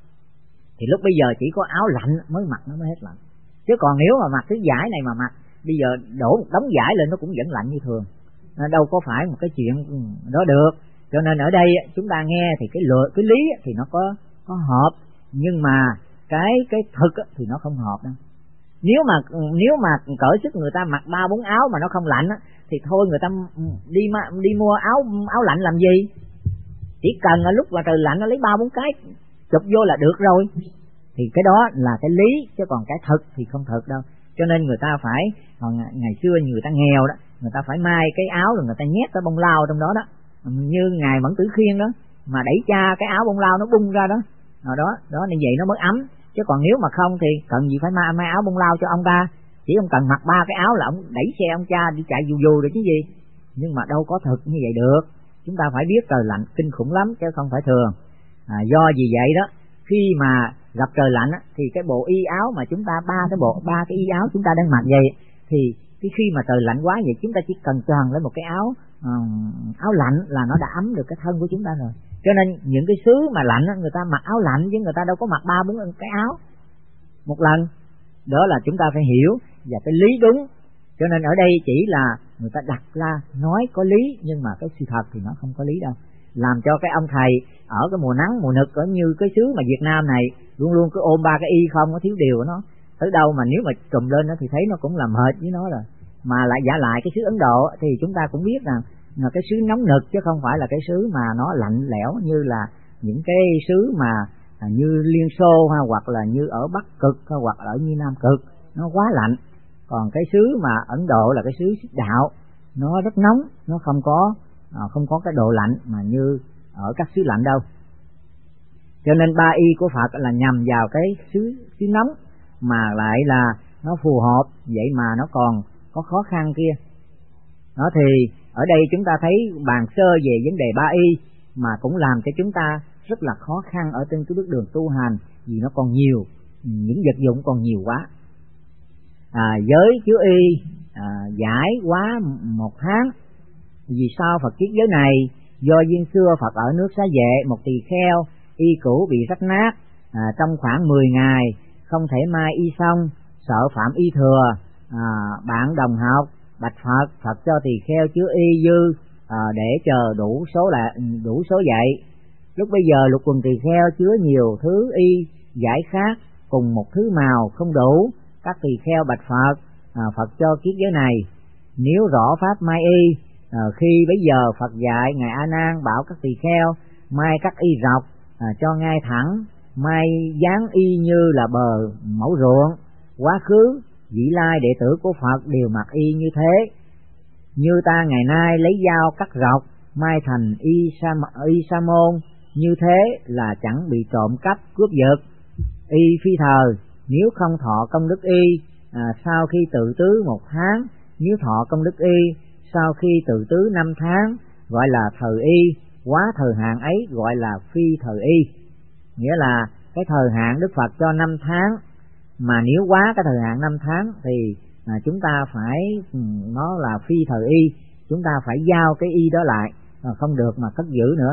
thì lúc bây giờ chỉ có áo lạnh mới mặc nó mới hết lạnh. Chứ còn nếu mà mặc cái vải này mà mặc bây giờ đổ một đống vải lên nó cũng vẫn lạnh như thường, à, đâu có phải một cái chuyện đó được. Cho nên ở đây chúng ta nghe thì cái lựa cái lý thì nó có có hợp, nhưng mà cái cái thực thì nó không hợp đâu. Nếu mà nếu mà cỡ sức người ta mặc ba bốn áo mà nó không lạnh thì thôi người ta đi đi mua áo áo lạnh làm gì? Chỉ cần ở lúc mà trời lạnh nó lấy ba bốn cái chụp vô là được rồi. Thì cái đó là cái lý, chứ còn cái thực thì không thực đâu. Cho nên người ta phải, ngày xưa người ta nghèo đó, người ta phải may cái áo rồi người ta nhét cái bông lau trong đó đó, như ngài Mẫn Tử Khiên đó, mà đẩy cha cái áo bông lau nó bung ra đó, đó đó, đó như vậy nó mới ấm. Chứ còn nếu mà không thì cần gì phải may, may áo bông lau cho ông ta, chỉ ông cần mặc ba cái áo là ông đẩy xe ông cha đi chạy dù dù được chứ gì. Nhưng mà đâu có thực như vậy được. Chúng ta phải biết trời lạnh kinh khủng lắm chứ không phải thường. À, do vì vậy đó, khi mà gặp trời lạnh á, thì cái bộ y áo mà chúng ta ba cái bộ ba cái y áo chúng ta đang mặc vậy, thì cái khi mà trời lạnh quá vậy chúng ta chỉ cần tròn lên một cái áo uh, áo lạnh là nó đã ấm được cái thân của chúng ta rồi. Cho nên những cái xứ mà lạnh á, người ta mặc áo lạnh chứ người ta đâu có mặc ba bốn cái áo một lần. Đó là chúng ta phải hiểu và cái lý đúng. Cho nên ở đây chỉ là người ta đặt ra nói có lý, nhưng mà cái sự thật thì nó không có lý đâu. Làm cho cái ông thầy ở cái mùa nắng mùa nực ở như cái xứ mà Việt Nam này luôn luôn cứ ôm ba cái y không, có thiếu điều nó tới đâu mà nếu mà trùm lên nó thì thấy nó cũng làm mệt với nó rồi. Mà lại giả lại cái xứ Ấn Độ thì chúng ta cũng biết rằng là cái xứ nóng nực chứ không phải là cái xứ mà nó lạnh lẽo như là những cái xứ mà như Liên Xô ha, hoặc là như ở Bắc Cực ha, hoặc ở như Nam Cực nó quá lạnh. Còn cái xứ mà Ấn Độ là cái xứ Xích Đạo, nó rất nóng, nó không có à, không có cái độ lạnh mà như ở các xứ lạnh đâu. Cho nên ba y của Phật là nhằm vào cái xứ xứ nóng mà lại là nó phù hợp, vậy mà nó còn có khó khăn kia. Đó thì ở đây chúng ta thấy bàn sơ về vấn đề ba y mà cũng làm cho chúng ta rất là khó khăn ở trên cái bước đường tu hành, vì nó còn nhiều, những vật dụng còn nhiều quá. À, giới chứa y à, giải quá một tháng. Vì sao Phật kiết giới này? Do duyên xưa Phật ở nước Xá Vệ, một tỳ kheo y cũ bị rách nát, à, trong khoảng mười ngày không thể mai y xong, sợ phạm y thừa. À, bạn đồng học bạch Phật, Phật cho tỳ kheo chứa y dư à, để chờ đủ số là đủ số vậy. Lúc bây giờ lục quần tỳ kheo chứa nhiều thứ y giải khác cùng một thứ màu không đủ. Các tỳ kheo bạch Phật, à, Phật cho kiết giới này. Nếu rõ pháp mai y, à, khi bấy giờ Phật dạy ngài A Nan bảo các tỳ kheo mai các y dọc, à, cho ngay thẳng, mai dáng y như là bờ mẫu ruộng. Quá khứ vị lai đệ tử của Phật đều mặc y như thế. Như ta ngày nay lấy dao cắt rọc, mai thành y sa, y sa môn, như thế là chẳng bị trộm cắp cướp giật. Y phi thờ, nếu không thọ công đức y, à, sau khi tự tứ một tháng, nếu thọ công đức y sau khi tự tứ năm tháng, gọi là thờ y. Quá thời hạn ấy gọi là phi thờ y. Nghĩa là cái thời hạn Đức Phật cho năm tháng, mà nếu quá cái thời hạn năm tháng thì à, chúng ta phải nó là phi thờ y, chúng ta phải giao cái y đó lại, à, không được mà cất giữ nữa.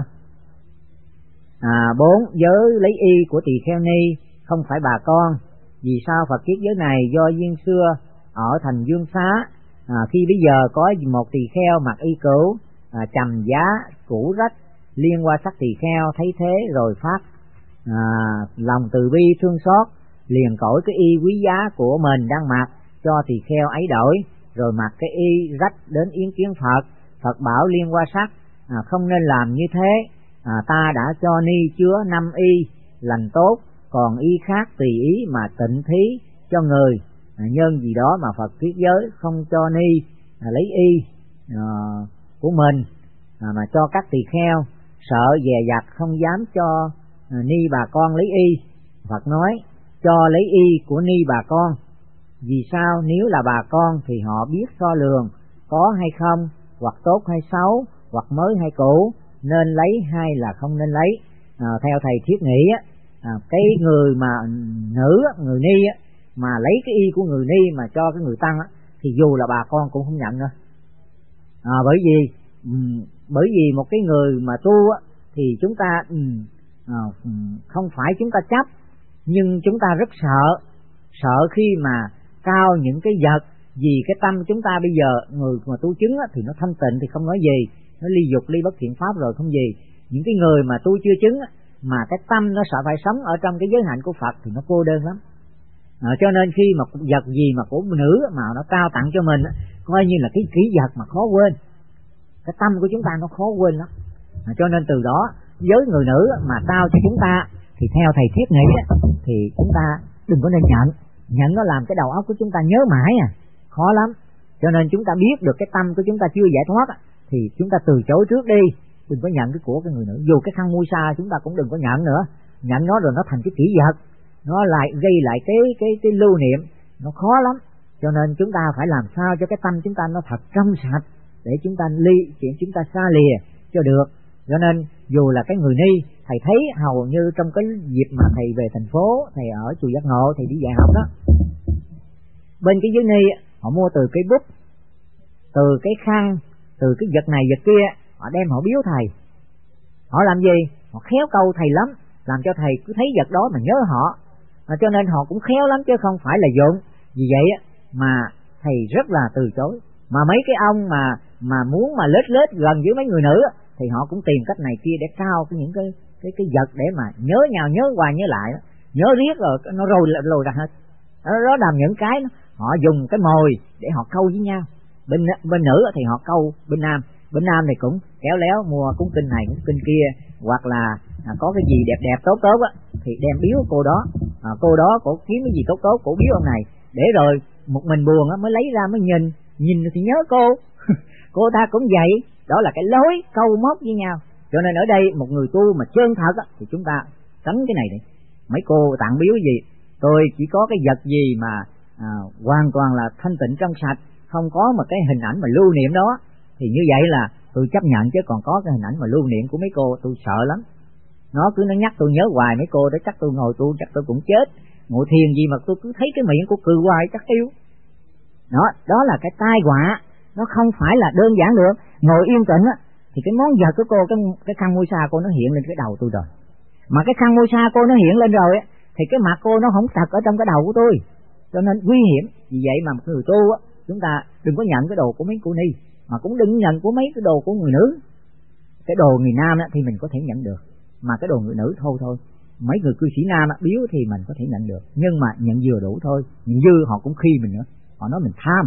À, bốn, giới lấy y của tỳ kheo ni không phải bà con. Vì sao Phật kiết giới này? Do duyên xưa ở thành Dương Xá, à, khi bây giờ có một tỳ kheo mặc y cũ, à, trầm giá cũ rách, liên qua sắc tỳ kheo thấy thế rồi phát à, lòng từ bi thương xót, liền cởi cái y quý giá của mình đang mặc cho tỳ kheo ấy đổi, rồi mặc cái y rách đến yến kiến Phật. Phật bảo liên qua sắc, à, không nên làm như thế, à, ta đã cho ni chứa năm y lành tốt, còn y khác tùy ý mà tịnh thí cho người. À, nhân gì đó mà Phật kiết giới không cho ni à, lấy y à, của mình, à, mà cho các tỳ kheo, sợ dè dặt không dám cho à, ni bà con lấy y. Phật nói cho lấy y của ni bà con. Vì sao? Nếu là bà con thì họ biết so lường có hay không, hoặc tốt hay xấu, hoặc mới hay cũ, nên lấy hay là không nên lấy. À, theo thầy thiết nghĩ á, à, cái người mà nữ người ni á, mà lấy cái y của người ni mà cho cái người tăng á, thì dù là bà con cũng không nhận nữa. À, bởi vì um, bởi vì một cái người mà tu á, thì chúng ta um, à, không phải chúng ta chấp, nhưng chúng ta rất sợ, sợ khi mà cao những cái vật, vì cái tâm chúng ta bây giờ người mà tu chứng á, thì nó thanh tịnh thì không nói gì, nó ly dục ly bất thiện pháp rồi không gì. Những cái người mà tu chưa chứng á, mà cái tâm nó sợ phải sống ở trong cái giới hạnh của Phật thì nó cô đơn lắm. À, cho nên khi mà vật gì mà của nữ mà nó trao tặng cho mình á, coi như là cái kỷ vật mà khó quên. Cái tâm của chúng ta nó khó quên lắm. À, cho nên từ đó với người nữ mà trao cho chúng ta thì theo thầy thiết nghĩ á, thì chúng ta đừng có nên nhận. Nhận nó làm cái đầu óc của chúng ta nhớ mãi à, khó lắm. Cho nên chúng ta biết được cái tâm của chúng ta chưa giải thoát á, thì chúng ta từ chối trước đi, đừng có nhận cái của cái người nữ. Dù cái khăn mui sa chúng ta cũng đừng có nhận nữa. Nhận nó rồi nó thành cái kỷ vật, nó lại gây lại cái cái cái lưu niệm, nó khó lắm. Cho nên chúng ta phải làm sao cho cái tâm chúng ta nó thật trong sạch, để chúng ta ly chuyện chúng ta xa lìa cho được. Cho nên dù là cái người ni, thầy thấy hầu như trong cái dịp mà thầy về thành phố, thầy ở chùa Giác Ngộ, thầy đi dạy học đó, bên cái giới ni họ mua từ cái bút, từ cái khăn, từ cái vật này vật kia, họ đem họ biếu thầy. Họ làm gì? Họ khéo câu thầy lắm, làm cho thầy cứ thấy vật đó mà nhớ họ. À, cho nên họ cũng khéo lắm chứ không phải là dụng. Vì vậy mà thầy rất là từ chối. Mà mấy cái ông mà mà muốn mà lết lết gần với mấy người nữ thì họ cũng tìm cách này kia để trao cái những cái cái cái vật để mà nhớ nhau, nhớ qua nhớ lại đó. Nhớ riết rồi nó rồi lồi ra hết. Đó, đó làm những cái đó, họ dùng cái mồi để họ câu với nhau. Bên bên nữ thì họ câu bên nam, bên nam thì cũng kéo léo mua cuốn kinh này cuốn kinh kia, hoặc là à, có cái gì đẹp đẹp tốt tốt á thì đem biếu cô đó. À, cô đó cổ kiếm cái gì tốt tốt cổ biếu ông này, để rồi một mình buồn á mới lấy ra mới nhìn, nhìn thì nhớ cô. Cô ta cũng vậy, đó là cái lối câu móc với nhau. Cho nên ở đây một người tu mà chân thật á, thì chúng ta tránh cái này đi. Mấy cô tặng biếu gì, tôi chỉ có cái vật gì mà à, hoàn toàn là thanh tịnh trong sạch, không có một cái hình ảnh mà lưu niệm đó, thì như vậy là tôi chấp nhận. Chứ còn có cái hình ảnh mà lưu niệm của mấy cô tôi sợ lắm. Nó cứ nó nhắc tôi nhớ hoài mấy cô đó, chắc tôi ngồi tu chắc tôi cũng chết. Ngồi thiền gì mà tôi cứ thấy cái miệng của cười hoài chắc yêu. Đó, đó là cái tai họa, nó không phải là đơn giản được. Ngồi yên tĩnh á thì cái món vật của cô, cái cái khăn môi sa cô nó hiện lên cái đầu tôi rồi. Mà cái khăn môi sa cô nó hiện lên rồi á thì cái mặt cô nó không trật ở trong cái đầu của tôi, cho nên nguy hiểm. Vì vậy mà một người tu á, chúng ta đừng có nhận cái đồ của mấy cô ni, mà cũng đừng nhận của mấy cái đồ của người nữ. Cái đồ người nam á thì mình có thể nhận được, mà cái đồ người nữ thôi thôi. Mấy người cư sĩ nam á, biếu thì mình có thể nhận được, nhưng mà nhận vừa đủ thôi. Nhận dư họ cũng khi mình nữa, họ nói mình tham.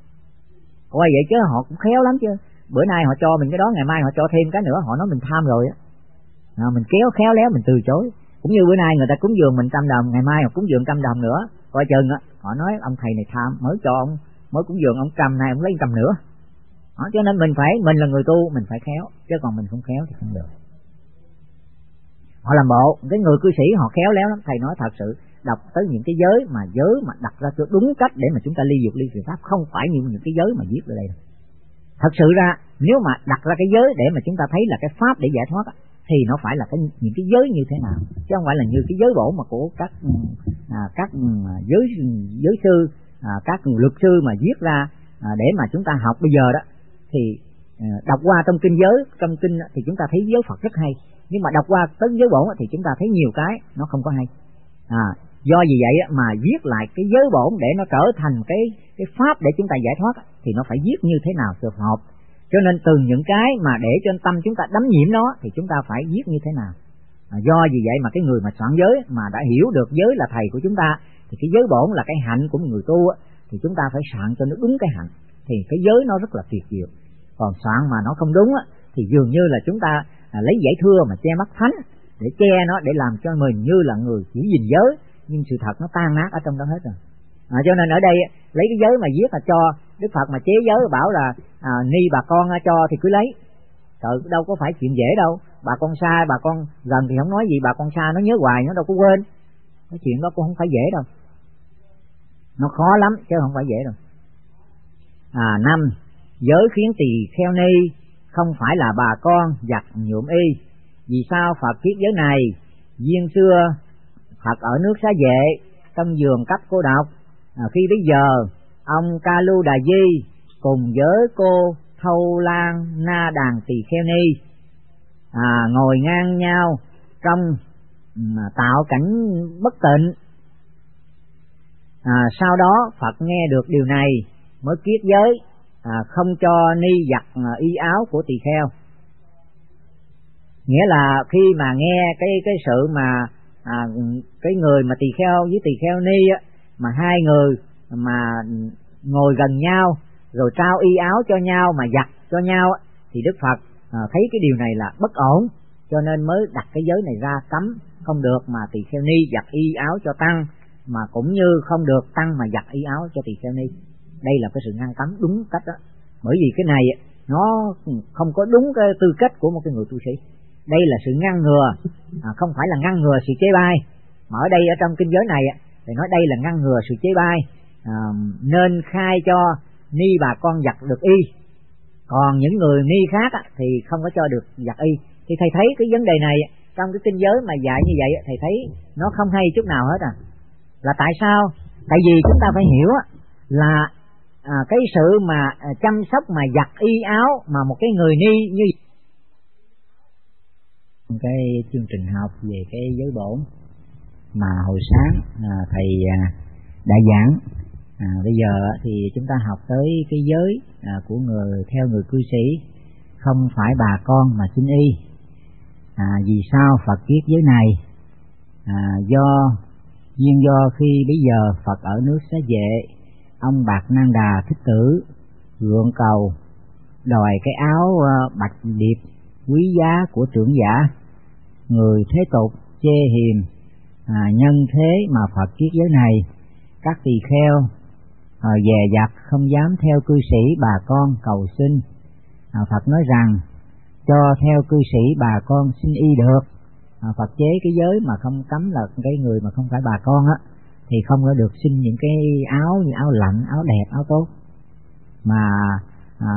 Coi vậy chứ họ cũng khéo lắm chứ. Bữa nay họ cho mình cái đó, ngày mai họ cho thêm cái nữa, họ nói mình tham rồi á. À, mình kéo khéo léo mình từ chối. Cũng như bữa nay người ta cúng dường mình trăm đồng, ngày mai họ cúng dường trăm đồng nữa, coi chừng á, họ nói ông thầy này tham, mới cho ông, mới cúng dường ông trăm, này ông lấy trăm nữa. Đó, cho nên mình phải, mình là người tu mình phải khéo, chứ còn mình không khéo thì không được. Họ làm bộ, cái người cư sĩ họ khéo léo lắm. Thầy nói thật sự, đọc tới những cái giới mà giới mà đặt ra cho đúng cách để mà chúng ta ly dục ly thiện pháp, không phải như những cái giới mà viết ở đây. Thật sự ra nếu mà đặt ra cái giới để mà chúng ta thấy là cái pháp để giải thoát thì nó phải là cái những cái giới như thế nào, chứ không phải là như cái giới bổ mà của các à, các giới giới sư, à, các luật sư mà viết ra à, để mà chúng ta học bây giờ đó. Thì à, đọc qua trong kinh giới, trong kinh thì chúng ta thấy giới Phật rất hay, nhưng mà đọc qua tới giới bổn thì chúng ta thấy nhiều cái nó không có hay. À, do vì vậy mà viết lại cái giới bổn để nó trở thành cái cái pháp để chúng ta giải thoát thì nó phải viết như thế nào phù hợp. Cho nên từ những cái mà để cho tâm chúng ta đắm nhiễm nó thì chúng ta phải viết như thế nào. À, do vì vậy mà cái người mà soạn giới mà đã hiểu được giới là thầy của chúng ta thì cái giới bổn là cái hạnh của một người tu thì chúng ta phải soạn cho nó đúng cái hạnh, thì cái giới nó rất là tuyệt diệu. Còn soạn mà nó không đúng thì dường như là chúng ta à, lấy giải thưa mà che mắt thánh để che nó, để làm cho mình như là người chỉ gìn giới, nhưng sự thật nó tan nát ở trong đó hết rồi. À, cho nên ở đây lấy cái giới mà viết là cho Đức Phật mà chế giới bảo là à, ni bà con cho thì cứ lấy. Trời, đâu có phải chuyện dễ đâu. Bà con xa, bà con gần thì không nói gì, bà con xa nó nhớ hoài, nó đâu có quên. Cái chuyện đó cũng không phải dễ đâu, nó khó lắm chứ không phải dễ đâu. À, năm, giới khiến tỳ kheo ni không phải là bà con giặt nhuộm y. Vì sao Phật kiết giới này? Duyên xưa Phật ở nước Xá Vệ, trong vườn cấp cô độc, à, khi bấy giờ ông Ca Lu Đà Di cùng với cô Thâu Lan Na Đàn Tỳ Kheo Ni à, ngồi ngang nhau trong à, tạo cảnh bất tịnh. À, sau đó Phật nghe được điều này mới kiết giới, à, không cho ni giặt à, y áo của tỳ kheo. Nghĩa là khi mà nghe cái cái sự mà à, cái người mà tỳ kheo với tỳ kheo ni á, mà hai người mà ngồi gần nhau rồi trao y áo cho nhau mà giặt cho nhau á, thì Đức Phật à, thấy cái điều này là bất ổn, cho nên mới đặt cái giới này ra cấm không được mà tỳ kheo ni giặt y áo cho tăng, mà cũng như không được tăng mà giặt y áo cho tỳ kheo ni. Đây là cái sự ngăn cấm đúng cách đó, bởi vì cái này nó không có đúng cái tư cách của một cái người tu sĩ. Đây là sự ngăn ngừa, à, không phải là ngăn ngừa sự chế bai. Mà ở đây ở trong kinh giới này thì nói đây là ngăn ngừa sự chế bai, à, nên khai cho ni bà con giặt được y, còn những người ni khác thì không có cho được giặt y. Thì thầy thấy cái vấn đề này trong cái kinh giới mà dạy như vậy, thầy thấy nó không hay chút nào hết à. Là tại sao? Tại vì chúng ta phải hiểu là à, cái sự mà à, chăm sóc mà giặt y áo mà một cái người ni như cái chương trình học về cái giới bổn mà hồi sáng à, thầy à, đã giảng, à, bây giờ thì chúng ta học tới cái giới à, của người theo người cư sĩ, không phải bà con mà xin y. À, vì sao Phật kiết giới này? À, do duyên do khi bây giờ Phật ở nước Xá Vệ, ông Bạc Nan Đà Thích Tử gượng cầu đòi cái áo uh, bạch điệp quý giá của trưởng giả. Người thế tục chê hiềm, à, nhân thế mà Phật kiết giới này, các tỳ kheo à, dè dặt không dám theo cư sĩ bà con cầu xin. À, Phật nói rằng cho theo cư sĩ bà con xin y được. À, Phật chế cái giới mà không cấm là cái người mà không phải bà con á thì không có được xin những cái áo như áo lạnh, áo đẹp, áo tốt. Mà à,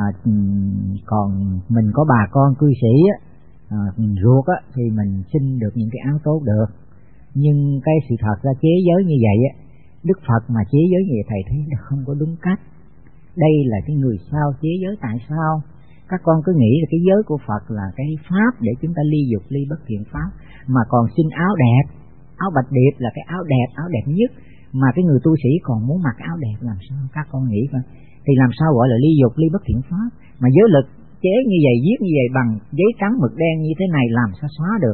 còn mình có bà con cư sĩ á, à, ruột á thì mình xin được những cái áo tốt được. Nhưng cái sự thật ra chế giới như vậy á, Đức Phật mà chế giới như vậy thầy thấy là không có đúng cách. Đây là cái người sao chế giới. Tại sao? Các con cứ nghĩ là cái giới của Phật là cái pháp để chúng ta ly dục ly bất thiện pháp, mà còn xin áo đẹp, áo bạch điệp là cái áo đẹp, áo đẹp nhất, mà cái người tu sĩ còn muốn mặc áo đẹp làm sao? Các con nghĩ coi, thì làm sao gọi là ly dục ly bất thiện pháp? Mà giới lực chế như vậy, viết như vậy bằng giấy trắng mực đen như thế này làm sao xóa được?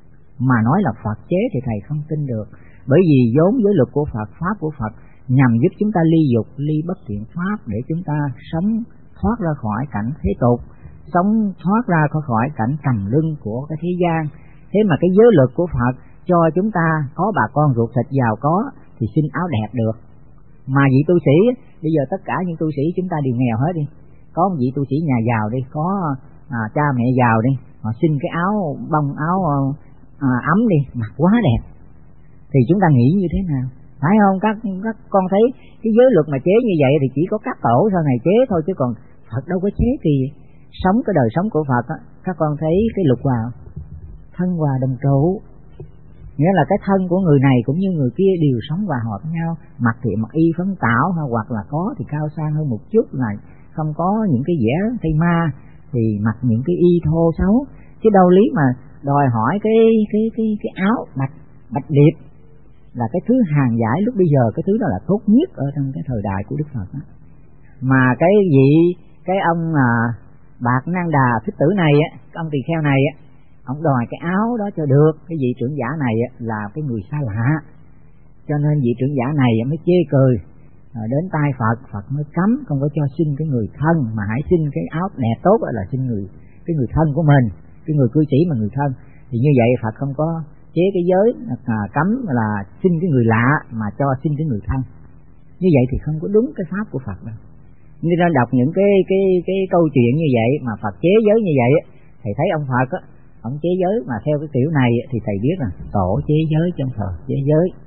Mà nói là Phật chế thì thầy không tin được, bởi vì vốn giới luật của Phật, pháp của Phật nhằm giúp chúng ta ly dục ly bất thiện pháp, để chúng ta sống thoát ra khỏi cảnh thế tục, sống thoát ra khỏi cảnh trầm luân của cái thế gian. Thế mà cái giới luật của Phật cho chúng ta có bà con ruột thịt giàu có thì xin áo đẹp được. Mà vị tu sĩ, bây giờ tất cả những tu sĩ chúng ta đều nghèo hết đi, có một vị tu sĩ nhà giàu đi, có à, cha mẹ giàu đi, họ xin cái áo bông, áo à, ấm đi, mặc quá đẹp, thì chúng ta nghĩ như thế nào? Phải không? Các các con thấy cái giới luật mà chế như vậy thì chỉ có các tổ sau này chế thôi, chứ còn Phật đâu có chế kỳ. Sống cái đời sống của Phật á, các con thấy cái lục hòa thân hòa đồng trụ, nghĩa là cái thân của người này cũng như người kia đều sống hòa hợp với nhau. Mặc thì mặc y phấn tảo, hoặc là có thì cao sang hơn một chút, là không có những cái vẻ tây ma, thì mặc những cái y thô xấu. Chứ đâu lý mà đòi hỏi cái cái cái cái áo bạch bạch điệp là cái thứ hàng giải lúc bây giờ, cái thứ đó là tốt nhất ở trong cái thời đại của Đức Phật đó. Mà cái vị cái ông à, Bạc Nan Đà Thích Tử này á, ông tỳ kheo này á, ông đòi cái áo đó cho được. Cái vị trưởng giả này á, là cái người xa lạ, cho nên vị trưởng giả này mới chê cười à, đến tai Phật. Phật mới cấm không có cho xin cái người thân, mà hãy xin cái áo đẹp tốt là xin người cái người thân của mình, cái người cư sĩ mà người thân. Thì như vậy Phật không có chế cái giới à, cấm là xin cái người lạ, mà cho xin cái người thân. Như vậy thì không có đúng cái pháp của Phật đâu. Như ra đọc những cái cái cái câu chuyện như vậy mà Phật chế giới như vậy, thầy thấy ông Phật á, ông chế giới mà theo cái kiểu này thì thầy biết là tổ chế giới trong thời chế giới.